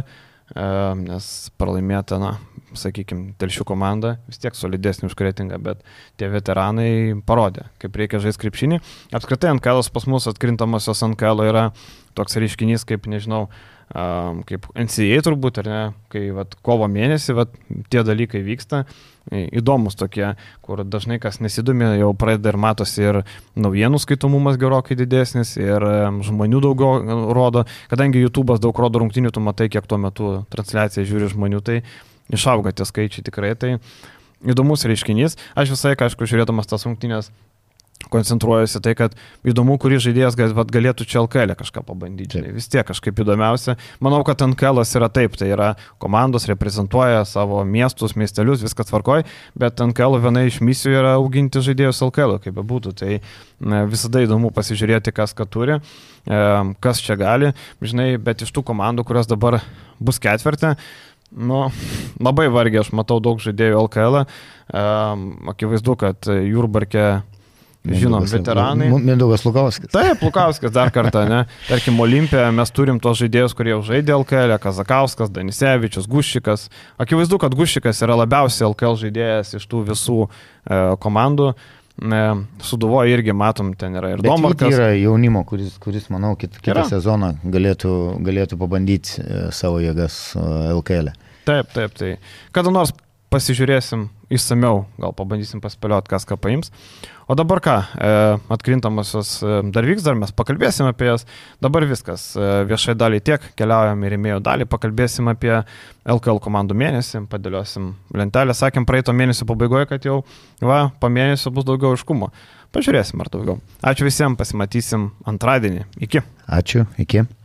nes pralaimėta, na, sakykime, Telšių komanda vis tiek solidesnį už Kretingą, bet tie veteranai parodė, kaip reikia žaisti krepšinį. Apskritai N K L pas mus atkrintamosios N K L yra toks reiškinys, kaip, nežinau, kaip N C A A turbūt, ar ne, kai vat, kovo mėnesį vat, tie dalykai vyksta, įdomus tokie, kur dažnai kas nesidomi, jau pradeda ir matosi ir naujienų skaitomumas gerokai didesnis, ir žmonių daugiau rodo, kadangi YouTube'as daug rodo rungtynių, tu matai, kiek tuo metu transliaciją žiūri žmonių, tai išauga tie skaičiai tikrai, tai įdomus reiškinys. Aš visai, aišku, žiūrėdamas tas rungtynės, koncentruojuosi tai, kad įdomu, kuris žaidėjas galėtų čia L K L kažką pabandyti. Taip. Vis tiek kažkaip įdomiausia. Manau, kad N K L yra taip, tai yra komandos reprezentuoja savo miestus, miestelius, viskas tvarkoj, bet N K L viena iš misijų yra auginti žaidėjus L K L, kaip bebūtų. Tai visada įdomu pasižiūrėti, kas ką turi, kas čia gali, žinai, bet iš tų komandų, kurios dabar bus ketvirtė, nu, labai vargiai, aš matau daug žaidėjų L K L, akivaizdu, kad Jurbarke žinom, veteranai. Mindaugas Lukauskas. Taip, Lukauskas dar kartą, ne. Tarkim, Olimpija mes turim tos žaidėjus, kurie jau žaidė L K L, Kazakauskas, Danisevičius, Guščikas. Akivaizdu, kad Guščikas yra labiausiai L K L žaidėjas iš tų visų e, komandų. E, Suduvoje irgi matom, ten yra ir Domarkas. Bet yra jaunimo, kuris, kuris manau, kit, kitą yra. sezoną galėtų, galėtų pabandyti e, savo jėgas e, L K L. Taip, taip, tai. Kada nors pasižiūrėsim išsamiau, gal pabandysim paspėlioti, kas ką paims. O dabar ką, atkrintamosios dar vyks, dar mes pakalbėsim apie jas. Dabar viskas, viešai daliai tiek, keliaujam į rėmėjų dalį, pakalbėsim apie L K L komandų mėnesį, padėliosim lentelę. Sakėm praeito mėnesio pabaigoje, kad jau va, po mėnesio bus daugiau aiškumo. Pažiūrėsim ar daugiau. Ačiū visiems, pasimatysim antradienį. Iki. Ačiū, iki.